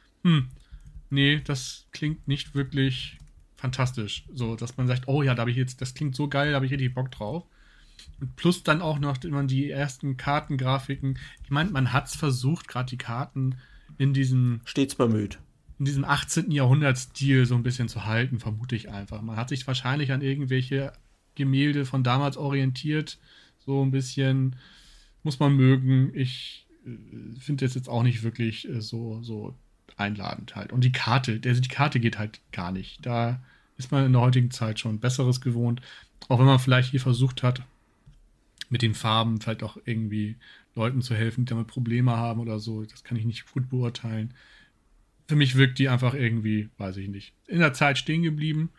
nee, das klingt nicht wirklich fantastisch. So, dass man sagt, oh ja, das klingt so geil, da habe ich richtig Bock drauf. Und plus dann auch noch immer die ersten Kartengrafiken. Ich meine, man hat es versucht, gerade die Karten in diesem... Stets bemüht. In diesem 18. Jahrhundert-Stil so ein bisschen zu halten, vermute ich einfach. Man hat sich wahrscheinlich an irgendwelche Gemälde von damals orientiert. So ein bisschen, muss man mögen. Ich finde das jetzt auch nicht wirklich so einladend halt. Und die Karte geht halt gar nicht. Da ist man in der heutigen Zeit schon Besseres gewohnt. Auch wenn man vielleicht hier versucht hat, mit den Farben vielleicht auch irgendwie Leuten zu helfen, die damit Probleme haben oder so. Das kann ich nicht gut beurteilen. Für mich wirkt die einfach irgendwie, weiß ich nicht, in der Zeit stehen geblieben.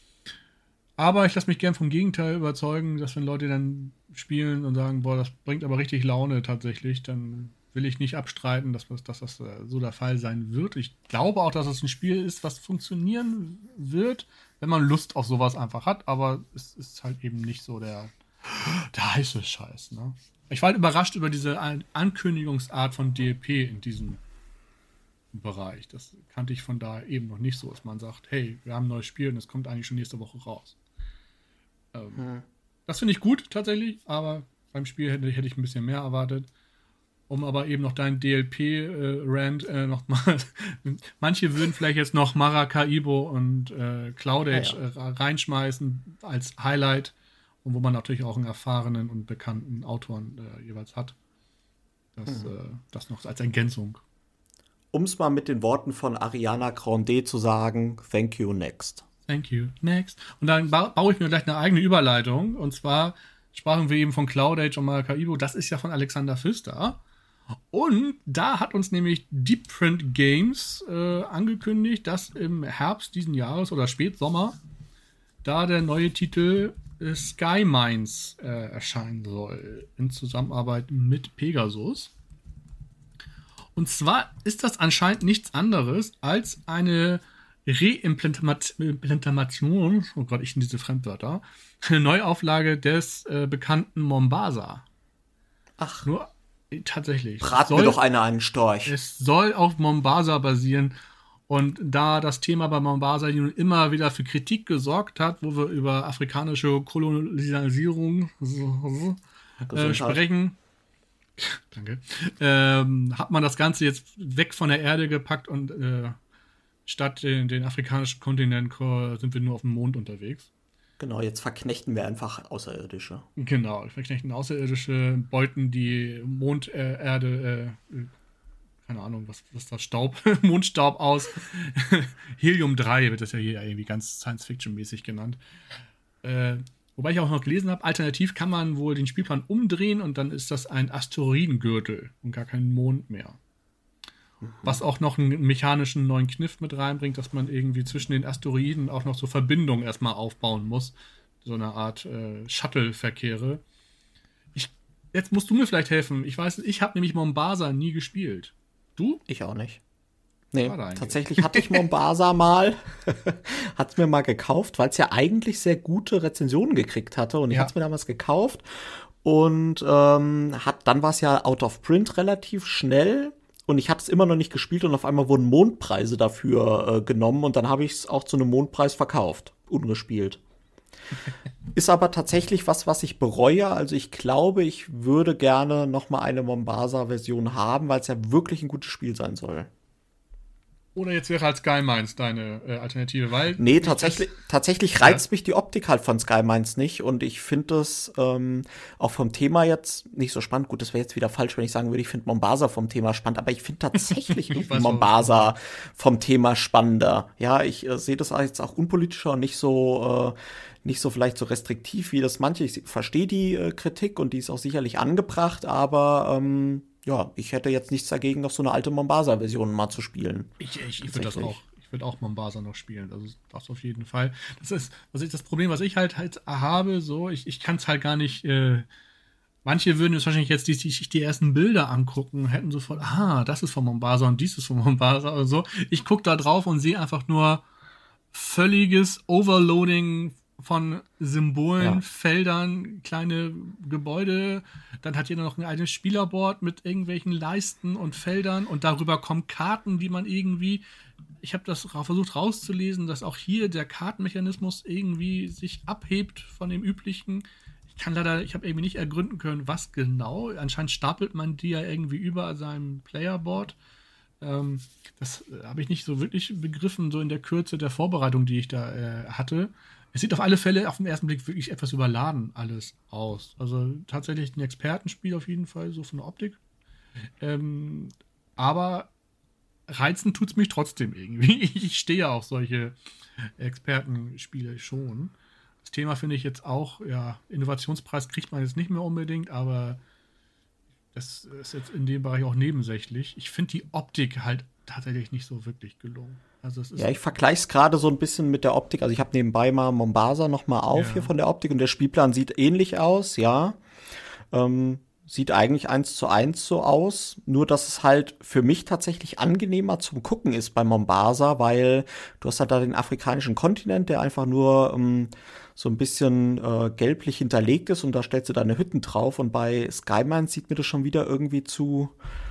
Aber ich lasse mich gern vom Gegenteil überzeugen, dass wenn Leute dann spielen und sagen, boah, das bringt aber richtig Laune tatsächlich, dann will ich nicht abstreiten, dass das so der Fall sein wird. Ich glaube auch, dass es ein Spiel ist, was funktionieren wird, wenn man Lust auf sowas einfach hat, aber es ist halt eben nicht so der Der heiße Scheiß, ne? Ich war halt überrascht über diese Ankündigungsart von DLP in diesem Bereich. Das kannte ich von da eben noch nicht so, dass man sagt, hey, wir haben ein neues Spiel und es kommt eigentlich schon nächste Woche raus. Das finde ich gut tatsächlich, aber beim Spiel hätte ich ein bisschen mehr erwartet. Um aber eben noch deinen DLP-Rant nochmal. Manche würden vielleicht jetzt noch Maracaibo und Cloudage reinschmeißen als Highlight, und wo man natürlich auch einen erfahrenen und bekannten Autoren jeweils hat. Das noch als Ergänzung. Um es mal mit den Worten von Ariana Grande zu sagen, thank you, next. Thank you, next. Und dann baue ich mir gleich eine eigene Überleitung. Und zwar sprachen wir eben von Cloudage und Maracaibo. Das ist ja von Alexander Pfister. Und da hat uns nämlich Deep Print Games angekündigt, dass im Herbst diesen Jahres oder Spätsommer da der neue Titel Sky Mines erscheinen soll, in Zusammenarbeit mit Pegasus. Und zwar ist das anscheinend nichts anderes als eine Reimplementation, oh Gott, ich diese Fremdwörter, eine Neuauflage des bekannten Mombasa. Ach, nur tatsächlich. Brat mir doch einen Storch. Es soll auf Mombasa basieren. Und da das Thema bei Mombasa immer wieder für Kritik gesorgt hat, wo wir über afrikanische Kolonialisierung sprechen, danke, hat man das Ganze jetzt weg von der Erde gepackt und statt den afrikanischen Kontinent sind wir nur auf dem Mond unterwegs. Genau, jetzt verknechten wir einfach Außerirdische. Genau, wir verknechten Außerirdische, beuten die Monderde, keine Ahnung, was ist das, Staub, Mondstaub aus. Helium-3 wird das ja hier irgendwie ganz Science-Fiction-mäßig genannt. Wobei ich auch noch gelesen habe, alternativ kann man wohl den Spielplan umdrehen und dann ist das ein Asteroidengürtel und gar kein Mond mehr. Was auch noch einen mechanischen neuen Kniff mit reinbringt, dass man irgendwie zwischen den Asteroiden auch noch so Verbindungen erstmal aufbauen muss. So eine Art Shuttle-Verkehre. Jetzt musst du mir vielleicht helfen. Ich weiß, ich habe nämlich Mombasa nie gespielt. Du? Ich auch nicht. Nee, tatsächlich hatte ich Mombasa mal. Hat's mir mal gekauft, weil es ja eigentlich sehr gute Rezensionen gekriegt hatte. Und ich hatte es mir damals gekauft. Und dann war es ja out of print relativ schnell. Und ich hatte es immer noch nicht gespielt und auf einmal wurden Mondpreise dafür genommen. Und dann habe ich es auch zu einem Mondpreis verkauft. Ungespielt. Ist aber tatsächlich was ich bereue. Also ich glaube, ich würde gerne noch mal eine Mombasa-Version haben, weil es ja wirklich ein gutes Spiel sein soll. Oder jetzt wäre halt Sky Mines deine Alternative, weil... Nee, tatsächlich reizt mich die Optik halt von Sky Mines nicht. Und ich finde das auch vom Thema jetzt nicht so spannend. Gut, das wäre jetzt wieder falsch, wenn ich sagen würde, ich finde Mombasa vom Thema spannend. Aber ich finde tatsächlich Mombasa vom Thema spannender. Ja, ich sehe das jetzt auch unpolitischer und nicht so vielleicht so restriktiv wie das manche. Ich verstehe die Kritik und die ist auch sicherlich angebracht, aber ja, ich hätte jetzt nichts dagegen, noch so eine alte Mombasa-Version mal zu spielen. Ich würde das auch. Ich würde auch Mombasa noch spielen. Also das auf jeden Fall. Das ist das Problem, was ich halt habe. So, ich kann es halt gar nicht. Manche würden jetzt wahrscheinlich jetzt die ersten Bilder angucken und hätten sofort, das ist von Mombasa und dies ist von Mombasa oder so. Ich gucke da drauf und sehe einfach nur völliges Overloading von Symbolen, Feldern, kleine Gebäude. Dann hat jeder noch ein eigenes Spielerboard mit irgendwelchen Leisten und Feldern und darüber kommen Karten, die man irgendwie... Ich habe das versucht rauszulesen, dass auch hier der Kartenmechanismus irgendwie sich abhebt von dem üblichen. Ich habe irgendwie nicht ergründen können, was genau. Anscheinend stapelt man die ja irgendwie über seinem Playerboard. Das habe ich nicht so wirklich begriffen, so in der Kürze der Vorbereitung, die ich da hatte. Es sieht auf alle Fälle auf den ersten Blick wirklich etwas überladen alles aus. Also tatsächlich ein Expertenspiel auf jeden Fall, so von der Optik. Aber reizen tut es mich trotzdem irgendwie. Ich stehe auf solche Expertenspiele schon. Das Thema finde ich jetzt auch, Innovationspreis kriegt man jetzt nicht mehr unbedingt, aber das ist jetzt in dem Bereich auch nebensächlich. Ich finde die Optik halt tatsächlich nicht so wirklich gelungen. Also es ist ich vergleiche es gerade so ein bisschen mit der Optik. Also ich habe nebenbei mal Mombasa noch mal auf hier von der Optik und der Spielplan sieht ähnlich aus, ja. Sieht eigentlich 1:1 so aus, nur dass es halt für mich tatsächlich angenehmer zum Gucken ist bei Mombasa, weil du hast halt da den afrikanischen Kontinent, der einfach nur so ein bisschen gelblich hinterlegt ist und da stellst du deine Hütten drauf und bei Skymines sieht mir das schon wieder irgendwie zu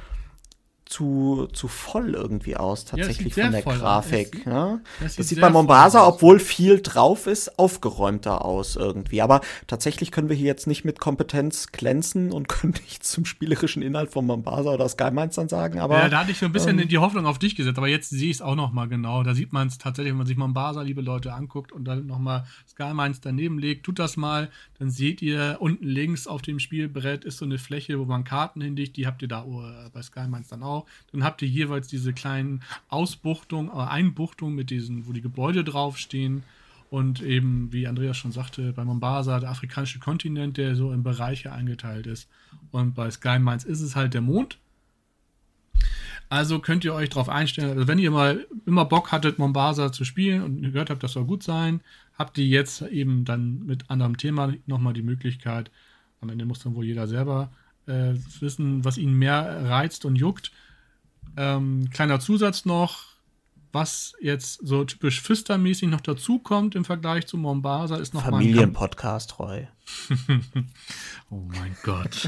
voll irgendwie aus, tatsächlich sieht von sehr der voll Grafik. aus. Ja? Das Das sieht sieht bei sehr Mombasa, voll aus. obwohl viel drauf ist, aufgeräumter aus irgendwie. Aber tatsächlich können wir hier jetzt nicht mit Kompetenz glänzen und können nichts zum spielerischen Inhalt von Mombasa oder Skymines dann sagen. Aber Ja, da hatte ich so ein bisschen die Hoffnung auf dich gesetzt, aber jetzt sehe ich es auch noch mal genau. Da sieht man es tatsächlich, wenn man sich Mombasa, liebe Leute, anguckt und dann noch mal Skymines daneben legt, tut das mal, dann seht ihr unten links auf dem Spielbrett ist so eine Fläche, wo man Karten hinlegt, die habt ihr da bei Skymines dann auch. Dann habt ihr jeweils diese kleinen Einbuchtungen mit diesen, wo die Gebäude draufstehen. Und eben, wie Andreas schon sagte, bei Mombasa der afrikanische Kontinent, der so in Bereiche eingeteilt ist. Und bei Skymines ist es halt der Mond. Also könnt ihr euch darauf einstellen, also wenn ihr mal immer Bock hattet, Mombasa zu spielen und gehört habt, das soll gut sein, habt ihr jetzt eben dann mit anderem Thema nochmal die Möglichkeit, am Ende muss dann wohl jeder selber wissen, was ihn mehr reizt und juckt. Kleiner Zusatz noch, was jetzt so typisch Pfister-mäßig noch dazu kommt im Vergleich zu Mombasa, ist noch Familienpodcast, Roy. Oh mein Gott.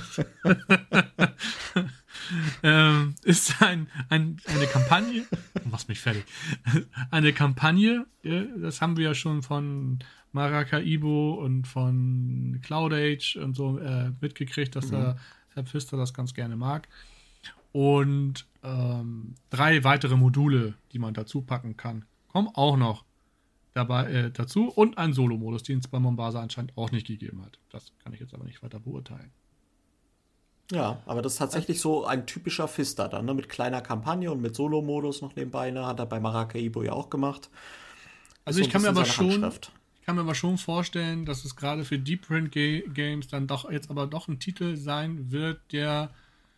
Ist eine Kampagne, machst mich fertig. Eine Kampagne, das haben wir ja schon von Maracaibo und von Cloud Age und so mitgekriegt, dass der Herr Pfister das ganz gerne mag. Und 3 weitere Module, die man dazu packen kann, kommen auch noch dabei dazu. Und ein Solo-Modus, den es bei Mombasa anscheinend auch nicht gegeben hat. Das kann ich jetzt aber nicht weiter beurteilen. Ja, aber das ist tatsächlich so ein typischer Pfister dann, ne? Mit kleiner Kampagne und mit Solo-Modus noch nebenbei. Ne? Hat er bei Maracaibo ja auch gemacht. Also So ich ein kann mir bisschen aber seine schon Handschrift. vorstellen, dass es gerade für Deep Print Games dann doch jetzt aber doch ein Titel sein wird, der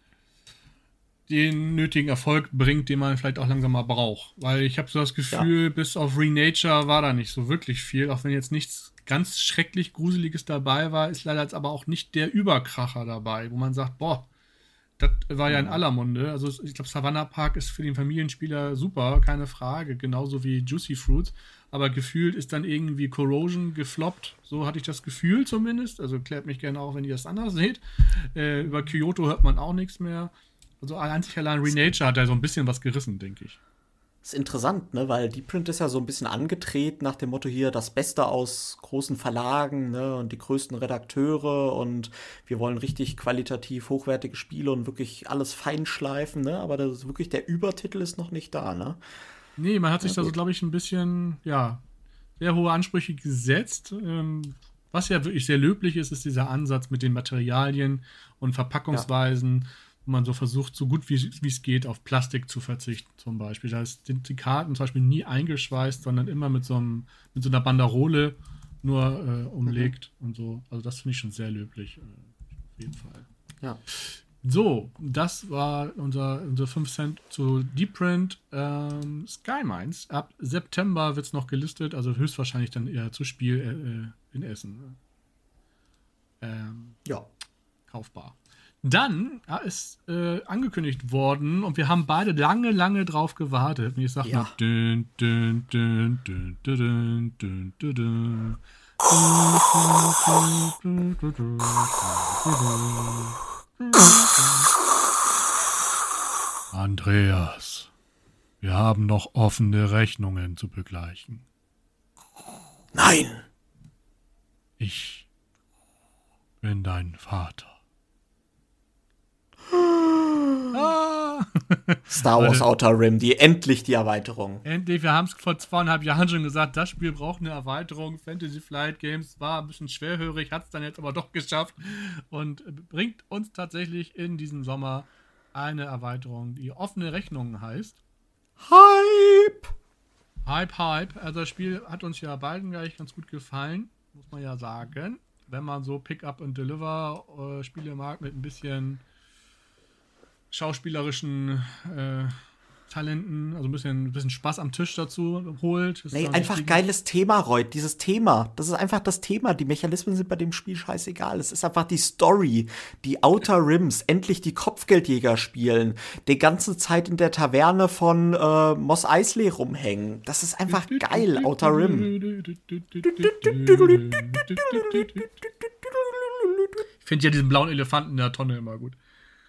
den nötigen Erfolg bringt, den man vielleicht auch langsam mal braucht. Weil ich habe so das Gefühl, bis auf Renature war da nicht so wirklich viel, auch wenn jetzt nichts ganz schrecklich Gruseliges dabei war, ist leider jetzt aber auch nicht der Überkracher dabei, wo man sagt, boah, das war ja in aller Munde. Also ich glaube, Savannah Park ist für den Familienspieler super, keine Frage, genauso wie Juicy Fruits. Aber gefühlt ist dann irgendwie Corrosion gefloppt. So hatte ich das Gefühl zumindest. Also klärt mich gerne auch, wenn ihr das anders seht. Über Kyoto hört man auch nichts mehr. Also einzig allein Renature hat da so ein bisschen was gerissen, denke ich. Ist interessant, ne, weil Deep Print ist ja so ein bisschen angedreht nach dem Motto hier das Beste aus großen Verlagen, ne, und die größten Redakteure und wir wollen richtig qualitativ hochwertige Spiele und wirklich alles feinschleifen, ne, aber das ist wirklich der Übertitel ist noch nicht da, ne. Nee, man hat sich da so, glaube ich, ein bisschen, ja, sehr hohe Ansprüche gesetzt. Was ja wirklich sehr löblich ist, ist dieser Ansatz mit den Materialien und Verpackungsweisen, wo man so versucht, so gut wie es geht, auf Plastik zu verzichten zum Beispiel. Da sind die Karten zum Beispiel nie eingeschweißt, sondern immer mit so einer Banderole nur umlegt und so. Also das finde ich schon sehr löblich, auf jeden Fall. Ja. So, das war unser 5 Cent zu Deep Print. Skymines. Ab September wird es noch gelistet, also höchstwahrscheinlich dann eher zu Spiel in Essen. Ja. Kaufbar. Dann ist angekündigt worden und wir haben beide lange, lange drauf gewartet. Und ich sag Ja. mal dün, dün, dün, dün, dün, dün, dün, dün. Andreas, wir haben noch offene Rechnungen zu begleichen. Nein! Ich bin dein Vater. Star Wars Outer Rim, endlich die Erweiterung. Endlich, wir haben es vor 2,5 Jahren schon gesagt, das Spiel braucht eine Erweiterung. Fantasy Flight Games war ein bisschen schwerhörig, hat es dann jetzt aber doch geschafft und bringt uns tatsächlich in diesem Sommer eine Erweiterung, die offene Rechnungen heißt. Hype! Hype. Also das Spiel hat uns ja beiden gleich ganz gut gefallen, muss man ja sagen. Wenn man so Pick-up-and-Deliver Spiele mag mit ein bisschen schauspielerischen Talenten, also ein bisschen Spaß am Tisch dazu holt. Nee, einfach geiles Thema, Roy. Dieses Thema. Das ist einfach das Thema. Die Mechanismen sind bei dem Spiel scheißegal. Es ist einfach die Story. Die Outer Rims. Endlich die Kopfgeldjäger spielen. Die ganze Zeit in der Taverne von Mos Eisley rumhängen. Das ist einfach geil, Outer Rim. Ich finde ja diesen blauen Elefanten in der Tonne immer gut.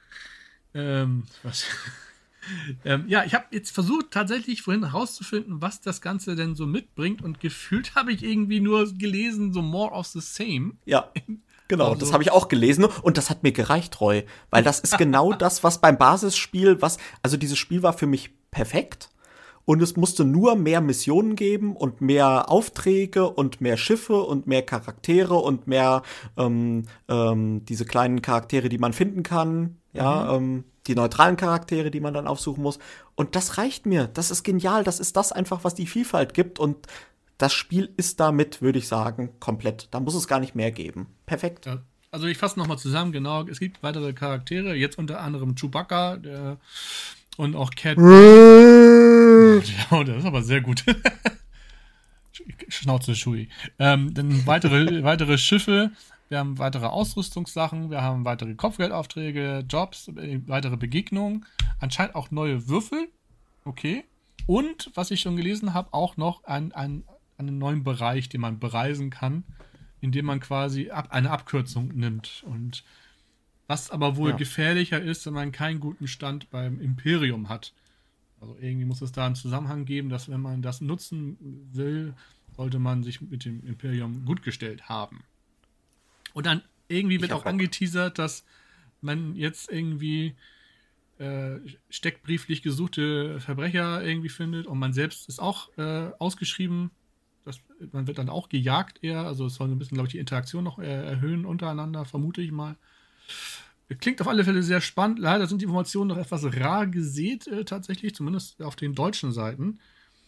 Was? Ja, ich habe jetzt versucht, tatsächlich vorhin herauszufinden, was das Ganze denn so mitbringt. Und gefühlt habe ich irgendwie nur gelesen, so more of the same. Ja, genau, das habe ich auch gelesen. Und das hat mir gereicht, Roy. Weil das ist genau das, was beim Basisspiel, also dieses Spiel war für mich perfekt. Und es musste nur mehr Missionen geben und mehr Aufträge und mehr Schiffe und mehr Charaktere und mehr diese kleinen Charaktere, die man finden kann. Ja, die neutralen Charaktere, die man dann aufsuchen muss. Und das reicht mir. Das ist genial. Das ist das einfach, was die Vielfalt gibt. Und das Spiel ist damit, würde ich sagen, komplett. Da muss es gar nicht mehr geben. Perfekt. Ja, also ich fasse nochmal zusammen. Genau, es gibt weitere Charaktere. Jetzt unter anderem Chewbacca und auch Cat. Ja, das ist aber sehr gut. Schnauze, Schui. Dann weitere Schiffe. Wir haben weitere Ausrüstungssachen, wir haben weitere Kopfgeldaufträge, Jobs, weitere Begegnungen, anscheinend auch neue Würfel, okay. Und, was ich schon gelesen habe, auch noch einen neuen Bereich, den man bereisen kann, indem man quasi eine Abkürzung nimmt. Und was aber wohl gefährlicher ist, wenn man keinen guten Stand beim Imperium hat. Also irgendwie muss es da einen Zusammenhang geben, dass wenn man das nutzen will, sollte man sich mit dem Imperium gut gestellt haben. Und dann irgendwie wird auch angeteasert, dass man jetzt irgendwie steckbrieflich gesuchte Verbrecher irgendwie findet und man selbst ist auch ausgeschrieben. Man wird dann auch gejagt eher. Also es soll ein bisschen, glaube ich, die Interaktion noch erhöhen untereinander, vermute ich mal. Klingt auf alle Fälle sehr spannend. Leider sind die Informationen noch etwas rar gesät tatsächlich, zumindest auf den deutschen Seiten.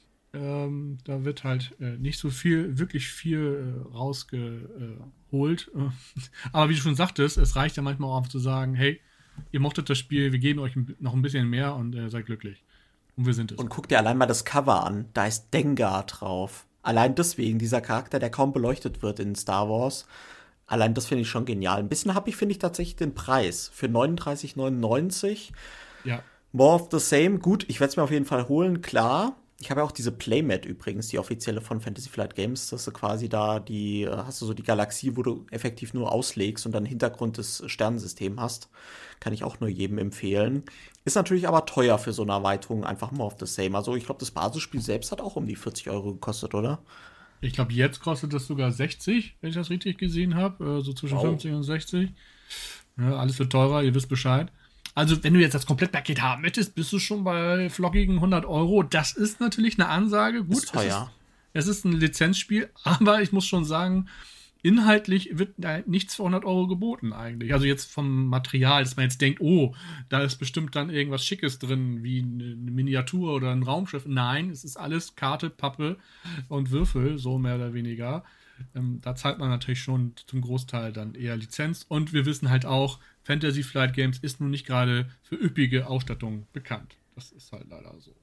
Da wird halt nicht wirklich viel rausgeholt. Aber wie du schon sagtest, es reicht ja manchmal auch einfach zu sagen, hey, ihr mochtet das Spiel, wir geben euch noch ein bisschen mehr und seid glücklich. Und wir sind es. Und guck dir allein mal das Cover an. Da ist Dengar drauf. Allein deswegen, dieser Charakter, der kaum beleuchtet wird in Star Wars. Allein das finde ich schon genial. Ein bisschen happig finde ich tatsächlich den Preis. Für 39,99. Ja. More of the same. Gut, ich werde es mir auf jeden Fall holen, klar. Ich habe ja auch diese Playmat übrigens, die offizielle von Fantasy Flight Games, dass du quasi da hast du so die Galaxie, wo du effektiv nur auslegst und dann Hintergrund des Sternensystems hast. Kann ich auch nur jedem empfehlen. Ist natürlich aber teuer für so eine Erweiterung, einfach More of the Same. Also ich glaube, das Basisspiel selbst hat auch um die 40 € gekostet, oder? Ich glaube, jetzt kostet das sogar 60, wenn ich das richtig gesehen habe. So zwischen 50 und 60. Ja, alles wird teurer, ihr wisst Bescheid. Also, wenn du jetzt das Komplettpaket haben möchtest, bist du schon bei flockigen 100 €. Das ist natürlich eine Ansage. Gut, ist teuer. Es ist ein Lizenzspiel, aber ich muss schon sagen, inhaltlich wird da nichts für 100 € geboten eigentlich. Also jetzt vom Material, dass man jetzt denkt, oh, da ist bestimmt dann irgendwas Schickes drin, wie eine Miniatur oder ein Raumschiff. Nein, es ist alles Karte, Pappe und Würfel, so mehr oder weniger. Da zahlt man natürlich schon zum Großteil dann eher Lizenz. Und wir wissen halt auch, Fantasy Flight Games ist nun nicht gerade für üppige Ausstattung bekannt. Das ist halt leider so.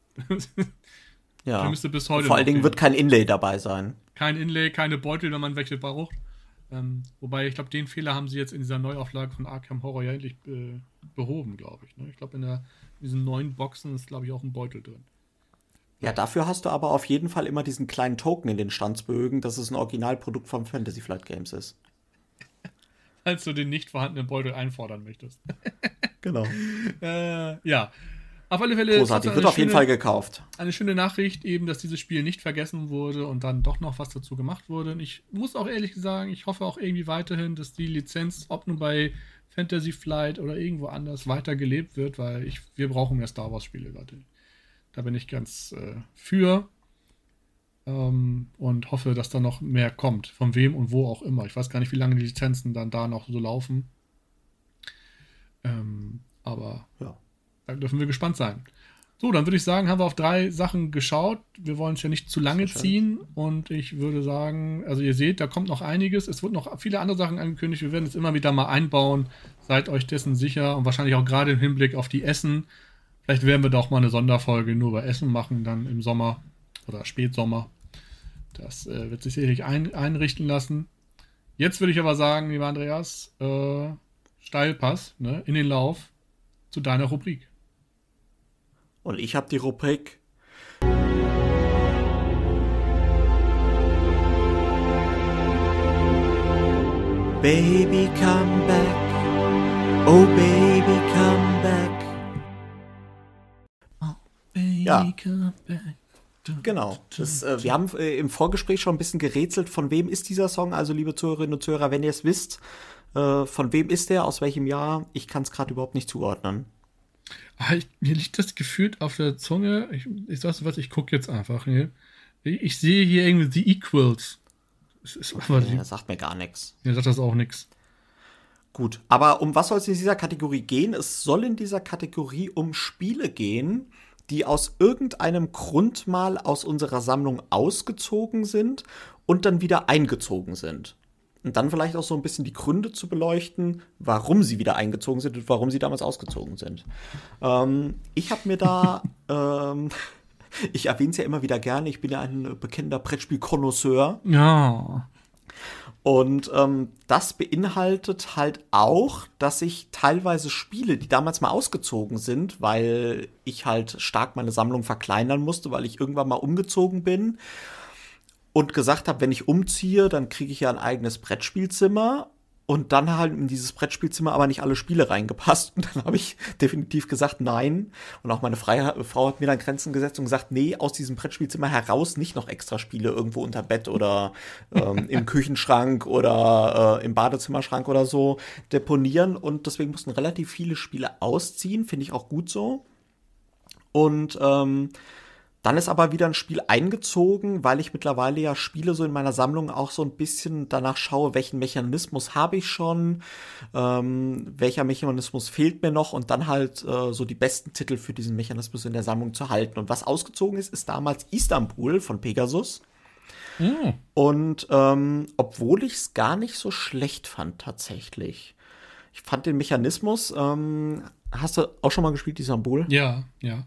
Ja, bis heute vor allen Dingen wird kein Inlay dabei sein. Kein Inlay, keine Beutel, wenn man welche braucht. Wobei, ich glaube, den Fehler haben sie jetzt in dieser Neuauflage von Arkham Horror ja endlich behoben, glaube ich. Ne? Ich glaube, in diesen neuen Boxen ist, glaube ich, auch ein Beutel drin. Ja, dafür hast du aber auf jeden Fall immer diesen kleinen Token in den Standsbögen, dass es ein Originalprodukt von Fantasy Flight Games ist. Als du den nicht vorhandenen Beutel einfordern möchtest. Genau. Ja. Auf alle Fälle. Großartig, wird auf jeden Fall gekauft. Eine schöne Nachricht eben, dass dieses Spiel nicht vergessen wurde und dann doch noch was dazu gemacht wurde. Und ich muss auch ehrlich sagen, ich hoffe auch irgendwie weiterhin, dass die Lizenz, ob nur bei Fantasy Flight oder irgendwo anders, weiter gelebt wird, weil wir brauchen mehr Star Wars Spiele, Leute. Da bin ich ganz für und hoffe, dass da noch mehr kommt. Von wem und wo auch immer. Ich weiß gar nicht, wie lange die Lizenzen dann da noch so laufen. Aber ja, da dürfen wir gespannt sein. So, dann würde ich sagen, haben wir auf 3 Sachen geschaut. Wir wollen es ja nicht zu lange ziehen. Und ich würde sagen, also ihr seht, da kommt noch einiges. Es wird noch viele andere Sachen angekündigt. Wir werden es immer wieder mal einbauen. Seid euch dessen sicher. Und wahrscheinlich auch gerade im Hinblick auf die Essen. Vielleicht werden wir doch mal eine Sonderfolge nur über Essen machen, dann im Sommer oder Spätsommer. Das wird sich sicherlich einrichten lassen. Jetzt würde ich aber sagen, lieber Andreas, Steilpass, ne, in den Lauf zu deiner Rubrik. Und ich habe die Rubrik Baby come back, oh baby come back. Oh, baby Ja. come back. Genau. Wir haben im Vorgespräch schon ein bisschen gerätselt, von wem ist dieser Song. Also, liebe Zuhörerinnen und Zuhörer, wenn ihr es wisst, von wem ist der, aus welchem Jahr, ich kann es gerade überhaupt nicht zuordnen. Mir liegt das gefühlt auf der Zunge. Ich sag's was, ich gucke jetzt einfach hier. Ich sehe hier irgendwie The Equals. Das sagt mir gar nichts. Mir sagt das auch nichts. Gut, aber um was soll es in dieser Kategorie gehen? Es soll in dieser Kategorie um Spiele gehen, die aus irgendeinem Grund mal aus unserer Sammlung ausgezogen sind und dann wieder eingezogen sind. Und dann vielleicht auch so ein bisschen die Gründe zu beleuchten, warum sie wieder eingezogen sind und warum sie damals ausgezogen sind. Ich habe mir da, ich erwähne es ja immer wieder gerne, ich bin ja ein bekennender Brettspiel-Konnoisseur. Ja. Und das beinhaltet halt auch, dass ich teilweise Spiele, die damals mal ausgezogen sind, weil ich halt stark meine Sammlung verkleinern musste, weil ich irgendwann mal umgezogen bin und gesagt habe, wenn ich umziehe, dann kriege ich ja ein eigenes Brettspielzimmer. Und dann halt in dieses Brettspielzimmer aber nicht alle Spiele reingepasst. Und dann habe ich definitiv gesagt, nein. Und auch meine Frau hat mir dann Grenzen gesetzt und gesagt, nee, aus diesem Brettspielzimmer heraus nicht noch extra Spiele irgendwo unter Bett oder im Küchenschrank oder im Badezimmerschrank oder so deponieren. Und deswegen mussten relativ viele Spiele ausziehen. Finde ich auch gut so. Und dann ist aber wieder ein Spiel eingezogen, weil ich mittlerweile ja Spiele so in meiner Sammlung auch so ein bisschen danach schaue, welchen Mechanismus habe ich schon, welcher Mechanismus fehlt mir noch und dann halt so die besten Titel für diesen Mechanismus in der Sammlung zu halten. Und was ausgezogen ist damals Istanbul von Pegasus. Oh. Und obwohl ich es gar nicht so schlecht fand tatsächlich. Ich fand den Mechanismus, hast du auch schon mal gespielt, Istanbul? Ja.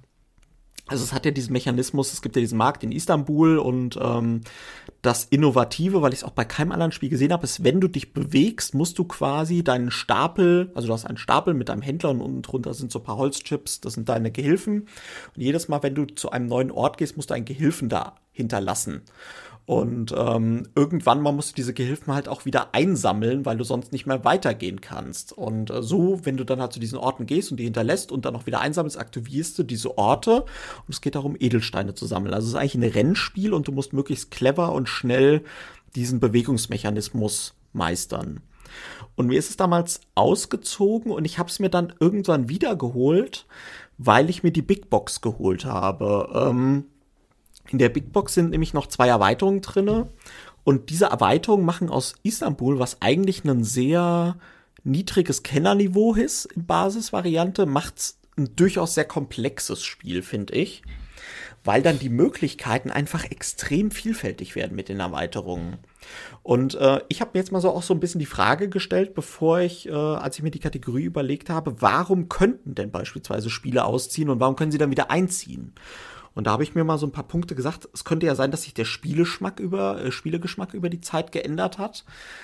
Also es hat ja diesen Mechanismus, es gibt ja diesen Markt in Istanbul und das Innovative, weil ich es auch bei keinem anderen Spiel gesehen habe, ist, wenn du dich bewegst, musst du quasi deinen Stapel, also du hast einen Stapel mit deinem Händler und unten drunter sind so ein paar Holzchips, das sind deine Gehilfen. Und jedes Mal, wenn du zu einem neuen Ort gehst, musst du einen Gehilfen da hinterlassen. Und irgendwann mal musst du diese Gehilfen halt auch wieder einsammeln, weil du sonst nicht mehr weitergehen kannst. Und so, wenn du dann halt zu diesen Orten gehst und die hinterlässt und dann auch wieder einsammelst, aktivierst du diese Orte. Und es geht darum, Edelsteine zu sammeln. Also es ist eigentlich ein Rennspiel und du musst möglichst clever und schnell diesen Bewegungsmechanismus meistern. Und mir ist es damals ausgezogen und ich habe es mir dann irgendwann wiedergeholt, weil ich mir die Big Box geholt habe. In der Big Box sind nämlich noch 2 Erweiterungen drinne und diese Erweiterungen machen aus Istanbul, was eigentlich ein sehr niedriges Kennerniveau ist in Basisvariante, macht's ein durchaus sehr komplexes Spiel, finde ich, weil dann die Möglichkeiten einfach extrem vielfältig werden mit den Erweiterungen. Und ich habe mir jetzt mal so auch so ein bisschen die Frage gestellt, bevor ich, als ich mir die Kategorie überlegt habe, warum könnten denn beispielsweise Spiele ausziehen und warum können sie dann wieder einziehen? Und da habe ich mir mal so ein paar Punkte gesagt. Es könnte ja sein, dass sich der Spielegeschmack über die Zeit geändert hat.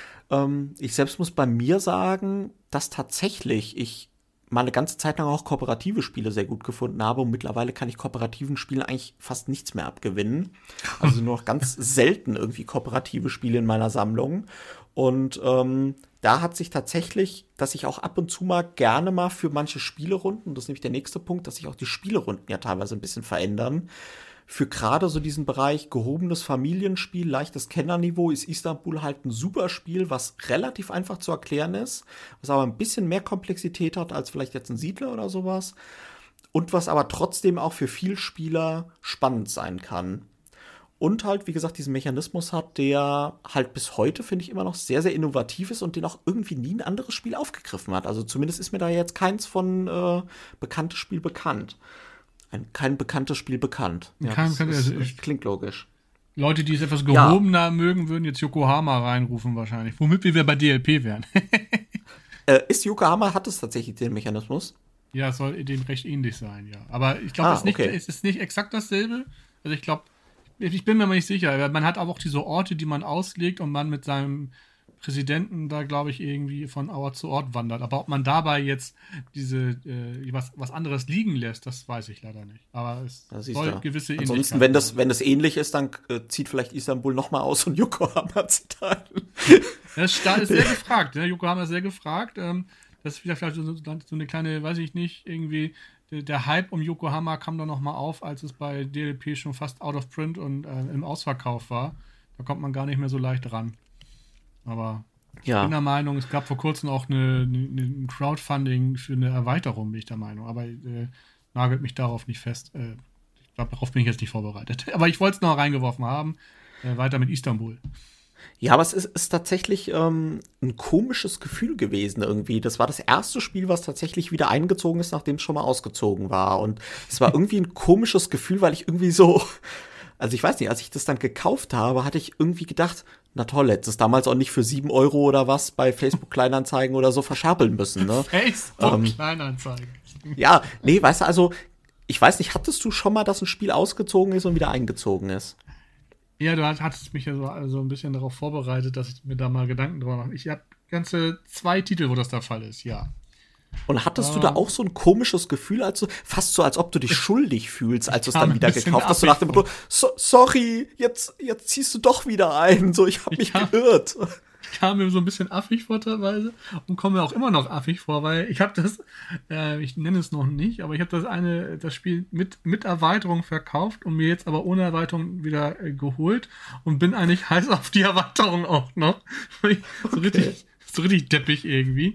Ich selbst muss bei mir sagen, dass tatsächlich ich mal eine ganze Zeit lang auch kooperative Spiele sehr gut gefunden habe. Und mittlerweile kann ich kooperativen Spielen eigentlich fast nichts mehr abgewinnen. Also nur noch ganz selten irgendwie kooperative Spiele in meiner Sammlung. Und da hat sich tatsächlich, dass ich auch ab und zu mal gerne mal für manche Spielerunden, das ist nämlich der nächste Punkt, dass sich auch die Spielerunden ja teilweise ein bisschen verändern. Für gerade so diesen Bereich gehobenes Familienspiel, leichtes Kennerniveau ist Istanbul halt ein super Spiel, was relativ einfach zu erklären ist, was aber ein bisschen mehr Komplexität hat als vielleicht jetzt ein Siedler oder sowas. Und was aber trotzdem auch für Vielspieler spannend sein kann. Und halt, wie gesagt, diesen Mechanismus hat, der halt bis heute, finde ich, immer noch sehr, sehr innovativ ist und den auch irgendwie nie ein anderes Spiel aufgegriffen hat. Also zumindest ist mir da jetzt keins von bekanntes Spiel bekannt. Kein bekanntes Spiel bekannt. Ja, klingt logisch. Leute, die es etwas gehobener mögen, würden jetzt Yokohama reinrufen wahrscheinlich. Womit wir bei DLP wären. Ist Yokohama, hat es tatsächlich den Mechanismus? Ja, es soll dem recht ähnlich sein, ja. Aber ich glaube, es ist nicht exakt dasselbe. Also ich glaube, ich bin mir mal nicht sicher. Man hat aber auch diese Orte, die man auslegt und man mit seinem Präsidenten da, glaube ich, irgendwie von Ort zu Ort wandert. Aber ob man dabei jetzt was anderes liegen lässt, das weiß ich leider nicht. Aber es soll gewisse Ähnlichkeiten. Ansonsten, wenn das ähnlich ist, dann zieht vielleicht Istanbul nochmal aus und Yokohama zu teilen. Das ist sehr gefragt. Ne? Yokohama ist sehr gefragt. Das ist vielleicht so eine kleine, weiß ich nicht, irgendwie der Hype um Yokohama kam dann nochmal auf, als es bei DLP schon fast out of print und im Ausverkauf war. Da kommt man gar nicht mehr so leicht ran. Aber ich bin der Meinung, es gab vor kurzem auch ein Crowdfunding für eine Erweiterung, bin ich der Meinung. Aber nagelt mich darauf nicht fest. Ich glaube, darauf bin ich jetzt nicht vorbereitet. Aber ich wollte es noch reingeworfen haben. Weiter mit Istanbul. Ja, aber es ist tatsächlich ein komisches Gefühl gewesen irgendwie. Das war das erste Spiel, was tatsächlich wieder eingezogen ist, nachdem es schon mal ausgezogen war. Und es war irgendwie ein komisches Gefühl, weil ich irgendwie so, also ich weiß nicht, als ich das dann gekauft habe, hatte ich irgendwie gedacht, na toll, hättest es damals auch nicht für 7 € oder was bei Facebook Kleinanzeigen oder so verscherbeln müssen, ne? Facebook Kleinanzeigen. Ja, nee, weißt du, also ich weiß nicht, hattest du schon mal, dass ein Spiel ausgezogen ist und wieder eingezogen ist? Ja, du hattest mich ja so ein bisschen darauf vorbereitet, dass ich mir da mal Gedanken drüber mache. Ich habe ganze 2 Titel, wo das der Fall ist, ja. Und hattest du da auch so ein komisches Gefühl, fast so, als ob du dich schuldig fühlst, als du es dann wieder gekauft hast, so nach dem Motto, sorry, jetzt ziehst du doch wieder ein, so, ich habe mich geirrt. Ich kam mir so ein bisschen affig vor teilweise und komme mir auch immer noch affig vor, weil ich habe das, ich nenne es noch nicht, aber ich habe das Spiel mit Erweiterung verkauft und mir jetzt aber ohne Erweiterung wieder geholt und bin eigentlich heiß auf die Erweiterung auch noch. So richtig deppig irgendwie.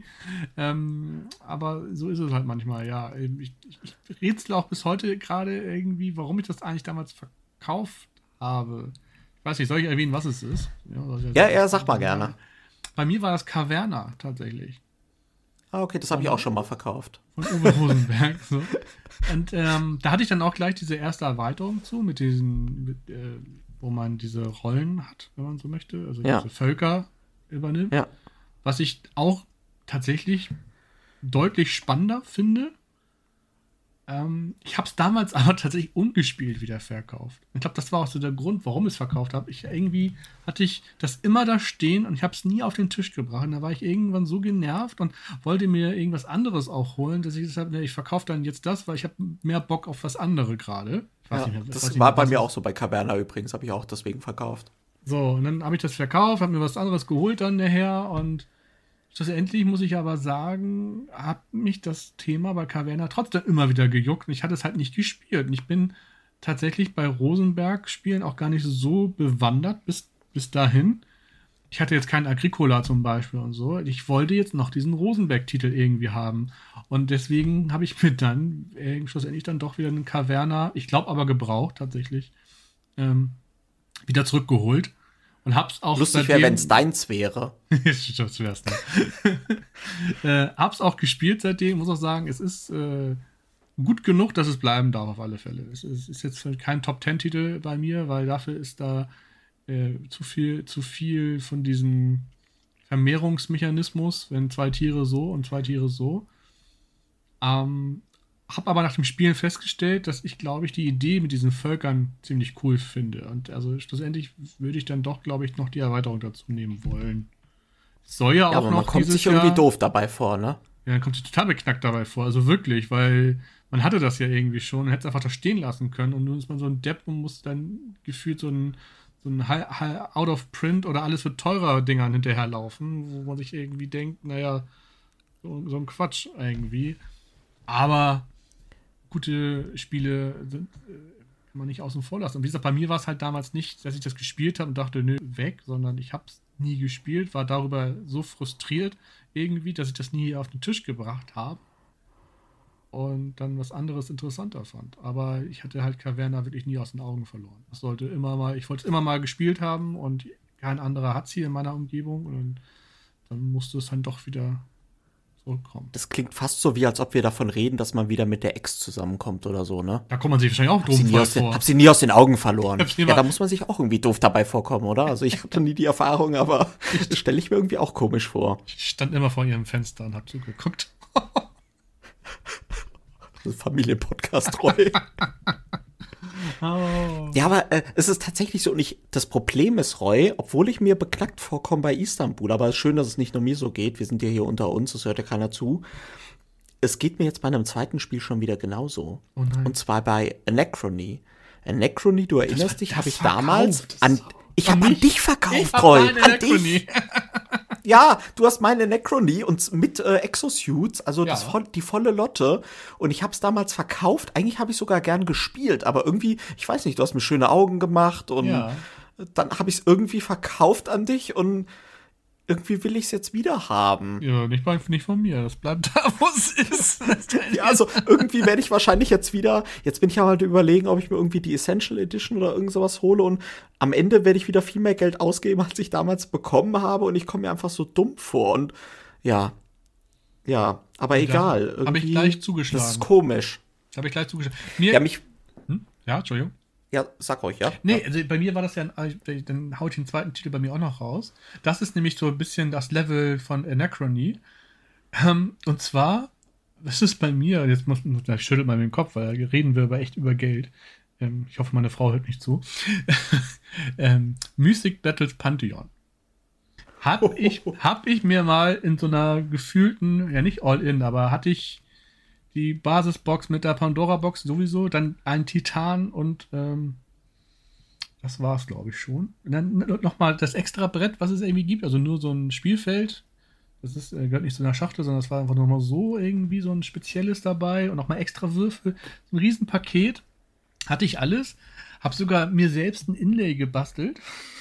Aber so ist es halt manchmal, ja. Ich rätsel auch bis heute gerade irgendwie, warum ich das eigentlich damals verkauft habe. Ich weiß nicht, soll ich erwähnen, was es ist? Ja, sag mal gerne. Bei mir war das Caverna tatsächlich. Ah, okay, das habe ich auch schon mal verkauft. Von Uwe Rosenberg. So. Und da hatte ich dann auch gleich diese erste Erweiterung zu, mit diesen, wo man diese Rollen hat, wenn man so möchte. Also diese Völker übernimmt. Ja. Was ich auch tatsächlich deutlich spannender finde. Ich habe es damals aber tatsächlich ungespielt wieder verkauft. Ich glaube, das war auch so der Grund, warum ich es verkauft habe. Irgendwie hatte ich das immer da stehen und ich habe es nie auf den Tisch gebracht. Und da war ich irgendwann so genervt und wollte mir irgendwas anderes auch holen, dass ich gesagt habe, ich verkaufe dann jetzt das, weil ich habe mehr Bock auf was anderes gerade. Das war bei mir auch so, bei Caverna übrigens, habe ich auch deswegen verkauft. So, und dann habe ich das verkauft, habe mir was anderes geholt dann nachher und schlussendlich muss ich aber sagen, hat mich das Thema bei Caverna trotzdem immer wieder gejuckt und ich hatte es halt nicht gespielt. Und ich bin tatsächlich bei Rosenberg-Spielen auch gar nicht so bewandert bis dahin. Ich hatte jetzt keinen Agricola zum Beispiel und so. Ich wollte jetzt noch diesen Rosenberg-Titel irgendwie haben. Und deswegen habe ich mir dann schlussendlich dann doch wieder einen Caverna, ich glaube aber gebraucht tatsächlich, wieder zurückgeholt. Und hab's auch lustig wäre, wenn es deins wäre. Das wär's dann. Hab's auch gespielt seitdem, muss auch sagen, es ist gut genug, dass es bleiben darf auf alle Fälle. Es ist jetzt kein Top-10-Titel bei mir, weil dafür ist da zu viel von diesem Vermehrungsmechanismus, wenn 2 Tiere so und 2 Tiere so. Hab aber nach dem Spielen festgestellt, dass ich, glaube ich, die Idee mit diesen Völkern ziemlich cool finde. Und also schlussendlich würde ich dann doch, glaube ich, noch die Erweiterung dazu nehmen wollen. Soll ja auch aber noch man kommt sich irgendwie doof dabei vor, ne? Ja, dann kommt sich total beknackt dabei vor. Also wirklich, weil man hatte das ja irgendwie schon und hätte es einfach da stehen lassen können. Und nun ist man so ein Depp und muss dann gefühlt so ein Out-of-Print oder alles für teurer Dingern hinterherlaufen, wo man sich irgendwie denkt, naja, so ein Quatsch irgendwie. Aber gute Spiele kann man nicht außen vor lassen. Und wie gesagt, bei mir war es halt damals nicht, dass ich das gespielt habe und dachte, nö, weg, sondern ich habe es nie gespielt, war darüber so frustriert irgendwie, dass ich das nie auf den Tisch gebracht habe und dann was anderes interessanter fand. Aber ich hatte halt Caverna wirklich nie aus den Augen verloren. Ich wollte es immer mal gespielt haben und kein anderer hat es hier in meiner Umgebung und dann musste es dann doch wieder zurückkommen. Das klingt fast so, wie als ob wir davon reden, dass man wieder mit der Ex zusammenkommt oder so, ne? Da kommt man sich wahrscheinlich auch doof vor. Hab sie nie aus den Augen verloren. Ja, da muss man sich auch irgendwie doof dabei vorkommen, oder? Also ich hatte nie die Erfahrung, aber das stelle ich mir irgendwie auch komisch vor. Ich stand immer vor ihrem Fenster und hab zugeguckt. Familienpodcast, Roy. Oh. Ja, aber es ist tatsächlich so, und das Problem ist, Roy, obwohl ich mir beknackt vorkomme bei Istanbul, aber es ist schön, dass es nicht nur mir so geht, wir sind ja hier unter uns, das hört ja keiner zu, es geht mir jetzt bei einem zweiten Spiel schon wieder genauso. Oh nein. Und zwar bei Anachrony. Anachrony, du erinnerst dich, habe ich verkauft. damals ich habe An an mich? dich verkauft, Ich hab Roy. meine An Anachrony. dich. Ja, du hast meine Anachrony und mit Exosuits, also Ja. die volle Lotte. Und ich habe es damals verkauft. Eigentlich habe ich sogar gern gespielt, aber irgendwie, ich weiß nicht, du hast mir schöne Augen gemacht und Ja. dann habe ich es irgendwie verkauft an dich und irgendwie will ich es jetzt wieder haben. Ja, nicht von mir. Das bleibt da, wo es ist. Ja, also irgendwie werde ich wahrscheinlich jetzt bin ich halt überlegen, ob ich mir irgendwie die Essential Edition oder irgend sowas hole und am Ende werde ich wieder viel mehr Geld ausgeben, als ich damals bekommen habe und ich komme mir einfach so dumm vor und ja, aber egal. Hab ich irgendwie, gleich zugeschlagen. Das ist komisch. Habe ich gleich zugeschlagen. Ja, Entschuldigung. Ja, sag euch, ja. Nee, also bei mir war das ja, dann hau ich den zweiten Titel bei mir auch noch raus. Das ist nämlich so ein bisschen das Level von Anachrony. Und zwar, das ist bei mir, ich schüttel mal den Kopf, weil reden wir aber echt über Geld. Ich hoffe, meine Frau hört nicht zu. Mythic Battles Pantheon. Hab ich mir mal in so einer gefühlten, ja nicht All-In, aber hatte ich die Basisbox mit der Pandora-Box sowieso, dann ein Titan und das war's, glaube ich, schon. Und dann nochmal das extra Brett, was es irgendwie gibt, also nur so ein Spielfeld. Das gehört nicht zu einer Schachtel, sondern es war einfach nochmal so irgendwie so ein spezielles dabei und nochmal extra Würfel. So ein Riesenpaket. Hatte ich alles. Hab sogar mir selbst ein Inlay gebastelt.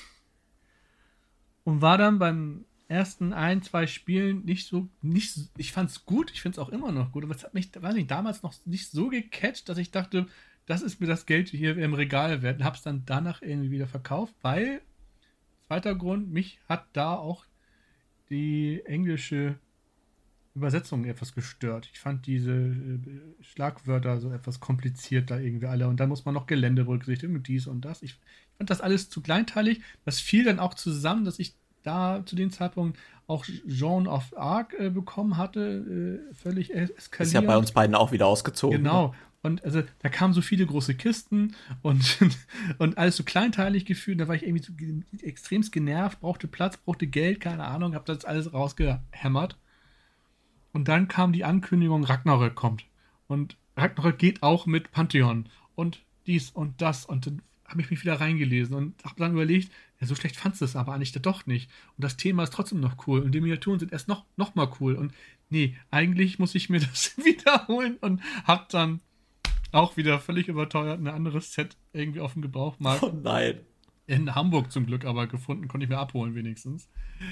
Und war dann beim ersten 1-2 Spielen ich fand's gut, ich find's auch immer noch gut, aber es hat mich, weiß nicht, damals noch nicht so gecatcht, dass ich dachte, das ist mir das Geld hier im Regal wert und hab's dann danach irgendwie wieder verkauft, weil, zweiter Grund, mich hat da auch die englische Übersetzung etwas gestört. Ich fand diese Schlagwörter so etwas kompliziert da irgendwie alle und dann muss man noch Gelände berücksichtigen und dies und das. Ich fand das alles zu kleinteilig. Das fiel dann auch zusammen, dass ich da zu dem Zeitpunkt auch Joan of Arc bekommen hatte, völlig eskaliert. Ist ja bei uns beiden auch wieder ausgezogen. Genau. Und also da kamen so viele große Kisten und alles so kleinteilig gefühlt. Da war ich irgendwie so extremst genervt, brauchte Platz, brauchte Geld, keine Ahnung, hab das alles rausgehämmert. Und dann kam die Ankündigung, Ragnarök kommt. Und Ragnarök geht auch mit Pantheon und dies und das. Und dann habe ich mich wieder reingelesen und habe dann überlegt, ja, so schlecht fandst du es aber eigentlich doch nicht. Und das Thema ist trotzdem noch cool. Und die Miniaturen sind erst noch mal cool. Und nee, eigentlich muss ich mir das wiederholen und hab dann auch wieder völlig überteuert ein anderes Set irgendwie auf dem Gebrauchmarkt. Oh nein. In Hamburg zum Glück aber gefunden, konnte ich mir abholen wenigstens.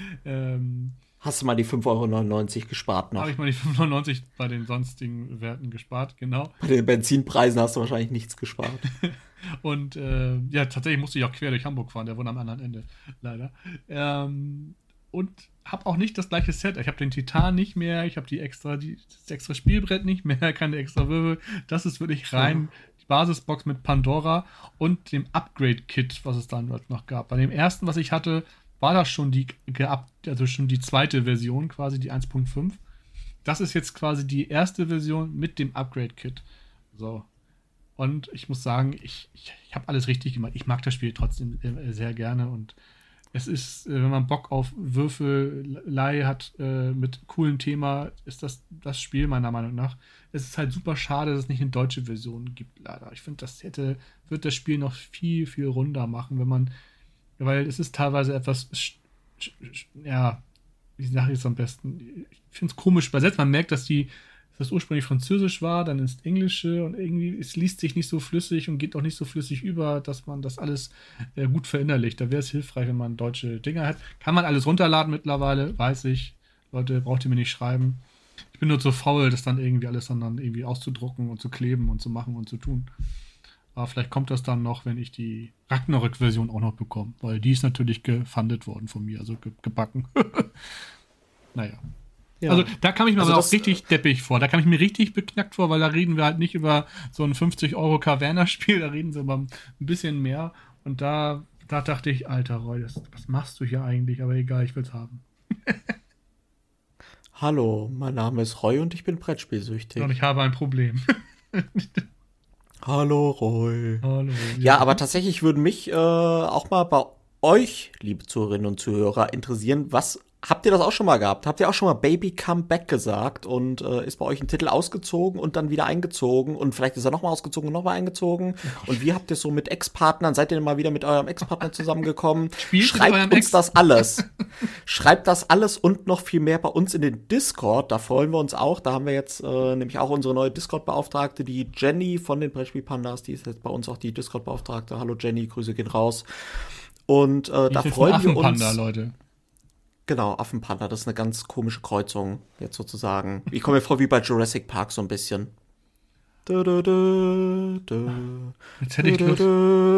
Hast du mal die 5,99 € gespart noch? Habe ich mal die 5,99 bei den sonstigen Werten gespart, genau. Bei den Benzinpreisen hast du wahrscheinlich nichts gespart. Und ja, tatsächlich musste ich auch quer durch Hamburg fahren, der wohnt am anderen Ende, leider. Und habe auch nicht das gleiche Set. Ich habe den Titan nicht mehr, ich habe das extra Spielbrett nicht mehr, keine extra Wirbel. Das ist wirklich rein die Basisbox mit Pandora und dem Upgrade-Kit, was es dann noch gab. Bei dem ersten, was ich hatte, war das schon schon die zweite Version, quasi die 1.5. Das ist jetzt quasi die erste Version mit dem Upgrade-Kit. So. Und ich muss sagen, ich habe alles richtig gemacht. Ich mag das Spiel trotzdem sehr gerne und es ist, wenn man Bock auf Würfelei hat mit coolem Thema, ist das Spiel meiner Meinung nach. Es ist halt super schade, dass es nicht eine deutsche Version gibt, leider. Ich finde, wird das Spiel noch viel, viel runder machen, weil es ist teilweise etwas, ja, wie sage ich es am besten? Ich finde es komisch übersetzt. Man merkt, dass das ursprünglich Französisch war, dann ins Englische und irgendwie, es liest sich nicht so flüssig und geht auch nicht so flüssig über, dass man das alles gut verinnerlicht. Da wäre es hilfreich, wenn man deutsche Dinger hat. Kann man alles runterladen mittlerweile, weiß ich. Leute, braucht ihr mir nicht schreiben. Ich bin nur so faul, das dann irgendwie alles dann irgendwie auszudrucken und zu kleben und zu machen und zu tun. Aber vielleicht kommt das dann noch, wenn ich die Ragnarök-Version auch noch bekomme, weil die ist natürlich gefundet worden von mir, also gebacken. Naja. Ja. Also da kam ich mir aber auch richtig deppig vor. Da kam ich mir richtig beknackt vor, weil da reden wir halt nicht über so ein 50 € Caverna-Spiel, da reden sie über ein bisschen mehr. Und da dachte ich, alter Roy, was machst du hier eigentlich? Aber egal, ich will's haben. Hallo, mein Name ist Roy und ich bin Brettspielsüchtig. Und ich habe ein Problem. Hallo, Roy. Hallo. Ja, aber tatsächlich würden mich auch mal bei euch, liebe Zuhörerinnen und Zuhörer, interessieren, habt ihr das auch schon mal gehabt? Habt ihr auch schon mal Baby Come Back gesagt und ist bei euch ein Titel ausgezogen und dann wieder eingezogen und vielleicht ist er nochmal ausgezogen und nochmal eingezogen? Und wie habt ihr es so mit Ex-Partnern? Seid ihr denn mal wieder mit eurem Ex-Partner zusammengekommen? Schreibt uns das alles. Schreibt das alles und noch viel mehr bei uns in den Discord. Da freuen wir uns auch. Da haben wir jetzt nämlich auch unsere neue Discord-Beauftragte, die Jenny von den Brettspiel-Pandas. Die ist jetzt bei uns auch die Discord-Beauftragte. Hallo Jenny, Grüße gehen raus. Und da freuen wir uns. Leute. Genau, Affenpanda, das ist eine ganz komische Kreuzung, jetzt sozusagen. Ich komme mir vor wie bei Jurassic Park so ein bisschen. Jetzt hätte ich Lust.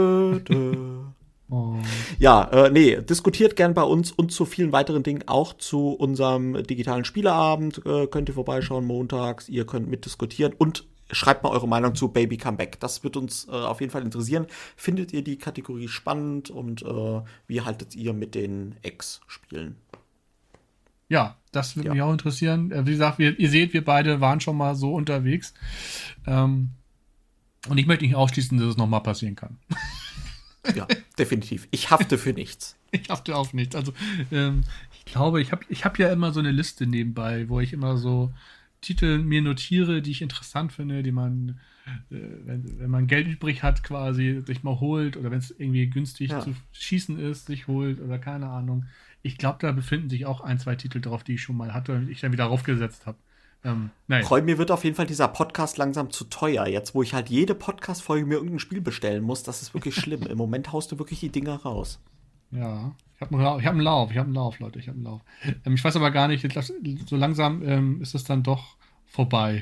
Oh. Ja, diskutiert gern bei uns und zu vielen weiteren Dingen, auch zu unserem digitalen Spieleabend. Könnt ihr vorbeischauen montags, ihr könnt mitdiskutieren und schreibt mal eure Meinung zu Baby Come Back. Das wird uns auf jeden Fall interessieren. Findet ihr die Kategorie spannend und wie haltet ihr mit den Ex-Spielen? Ja, das würde mich auch interessieren. Wie gesagt, ihr seht, wir beide waren schon mal so unterwegs. Und ich möchte nicht ausschließen, dass es nochmal passieren kann. Ja, definitiv. Ich hafte für nichts. Ich hafte auf nichts. Also, ich glaube, ich hab ja immer so eine Liste nebenbei, wo ich immer so Titel mir notiere, die ich interessant finde, die man, wenn man Geld übrig hat, quasi sich mal holt oder wenn es irgendwie günstig zu schießen ist, sich holt oder keine Ahnung. Ich glaube, da befinden sich auch 1, 2 Titel drauf, die ich schon mal hatte und ich dann wieder raufgesetzt habe. Roy, mir wird auf jeden Fall dieser Podcast langsam zu teuer. Jetzt, wo ich halt jede Podcast-Folge mir irgendein Spiel bestellen muss, das ist wirklich schlimm. Im Moment haust du wirklich die Dinger raus. Ja, ich hab einen Lauf, Leute, ich weiß aber gar nicht, so langsam ist es dann doch vorbei.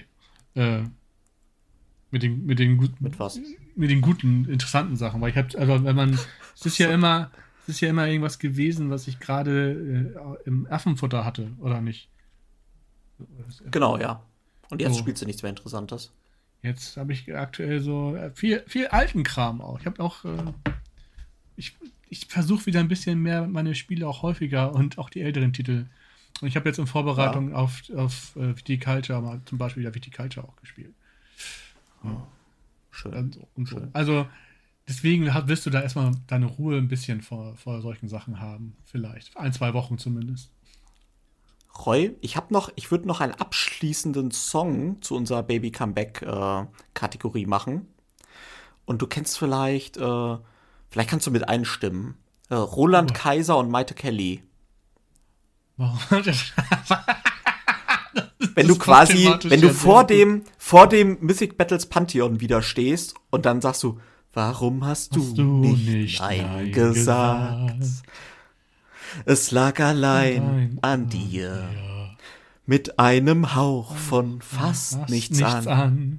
Mit den guten, interessanten Sachen. Weil es ist ja immer irgendwas gewesen, was ich gerade im Affenfutter hatte, oder nicht? Genau, ja. Und jetzt spielst du nichts mehr Interessantes. Jetzt habe ich aktuell so viel alten Kram auch. Ich habe auch ich versuche wieder ein bisschen mehr meine Spiele auch häufiger und auch die älteren Titel. Und ich habe jetzt in Vorbereitung auf Viticulture mal zum Beispiel wieder Viticulture auch gespielt. Ja. Schön. Und so. Also deswegen wirst du da erstmal deine Ruhe ein bisschen vor solchen Sachen haben. Vielleicht. 1, 2 Wochen zumindest. Roy, ich würde noch einen abschließenden Song zu unserer Baby Comeback Kategorie machen. Und du kennst vielleicht kannst du mit einstimmen. Roland Kaiser und Maite Kelly. Warum? Wenn du vor dem Mythic Battles Pantheon wieder stehst und dann sagst du, warum hast du nicht Nein gesagt? Es lag allein an dir. Mit einem Hauch von fast nichts an.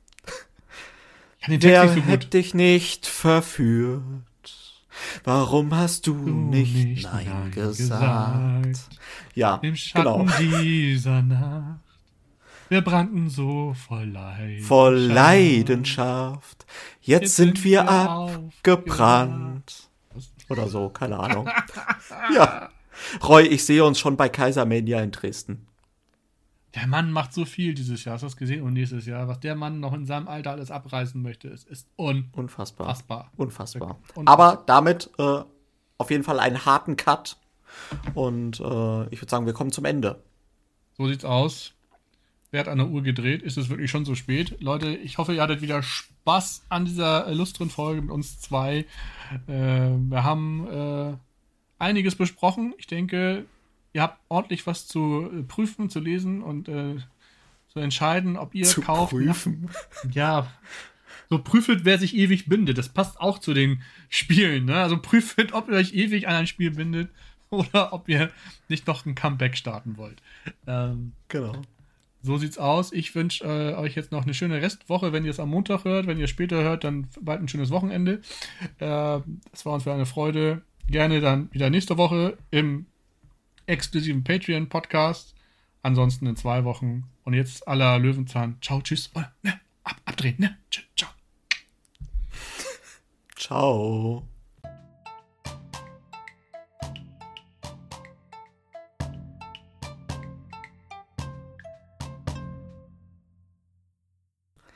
Der hätte dich nicht verführt. Warum hast du nicht Nein gesagt? Ja, im Schatten dieser Nacht. Wir brannten so voll Leidenschaft. Jetzt sind wir abgebrannt. Oder so, keine Ahnung. Ja. Roy, ich sehe uns schon bei Kaisermania in Dresden. Der Mann macht so viel dieses Jahr. Hast du das gesehen? Und nächstes Jahr, was der Mann noch in seinem Alter alles abreißen möchte, ist unfassbar. Unfassbar. Aber damit auf jeden Fall einen harten Cut. Und ich würde sagen, wir kommen zum Ende. So sieht's aus. Wer hat an der Uhr gedreht? Ist es wirklich schon so spät? Leute, ich hoffe, ihr hattet wieder Spaß an dieser lustren Folge mit uns zwei. Wir haben einiges besprochen. Ich denke, ihr habt ordentlich was zu prüfen, zu lesen und zu entscheiden, ob ihr kauft. Prüfen. Ja, so prüft, wer sich ewig bindet. Das passt auch zu den Spielen. Ne? Also prüft, ob ihr euch ewig an ein Spiel bindet oder ob ihr nicht noch ein Comeback starten wollt. Genau. So sieht's aus. Ich wünsche euch jetzt noch eine schöne Restwoche, wenn ihr es am Montag hört. Wenn ihr es später hört, dann bald ein schönes Wochenende. Das war uns für eine Freude. Gerne dann wieder nächste Woche im exklusiven Patreon-Podcast. Ansonsten in 2 Wochen. Und jetzt aller Löwenzahn. Ciao, tschüss. Abdrehen, ne? Ciao. Ciao.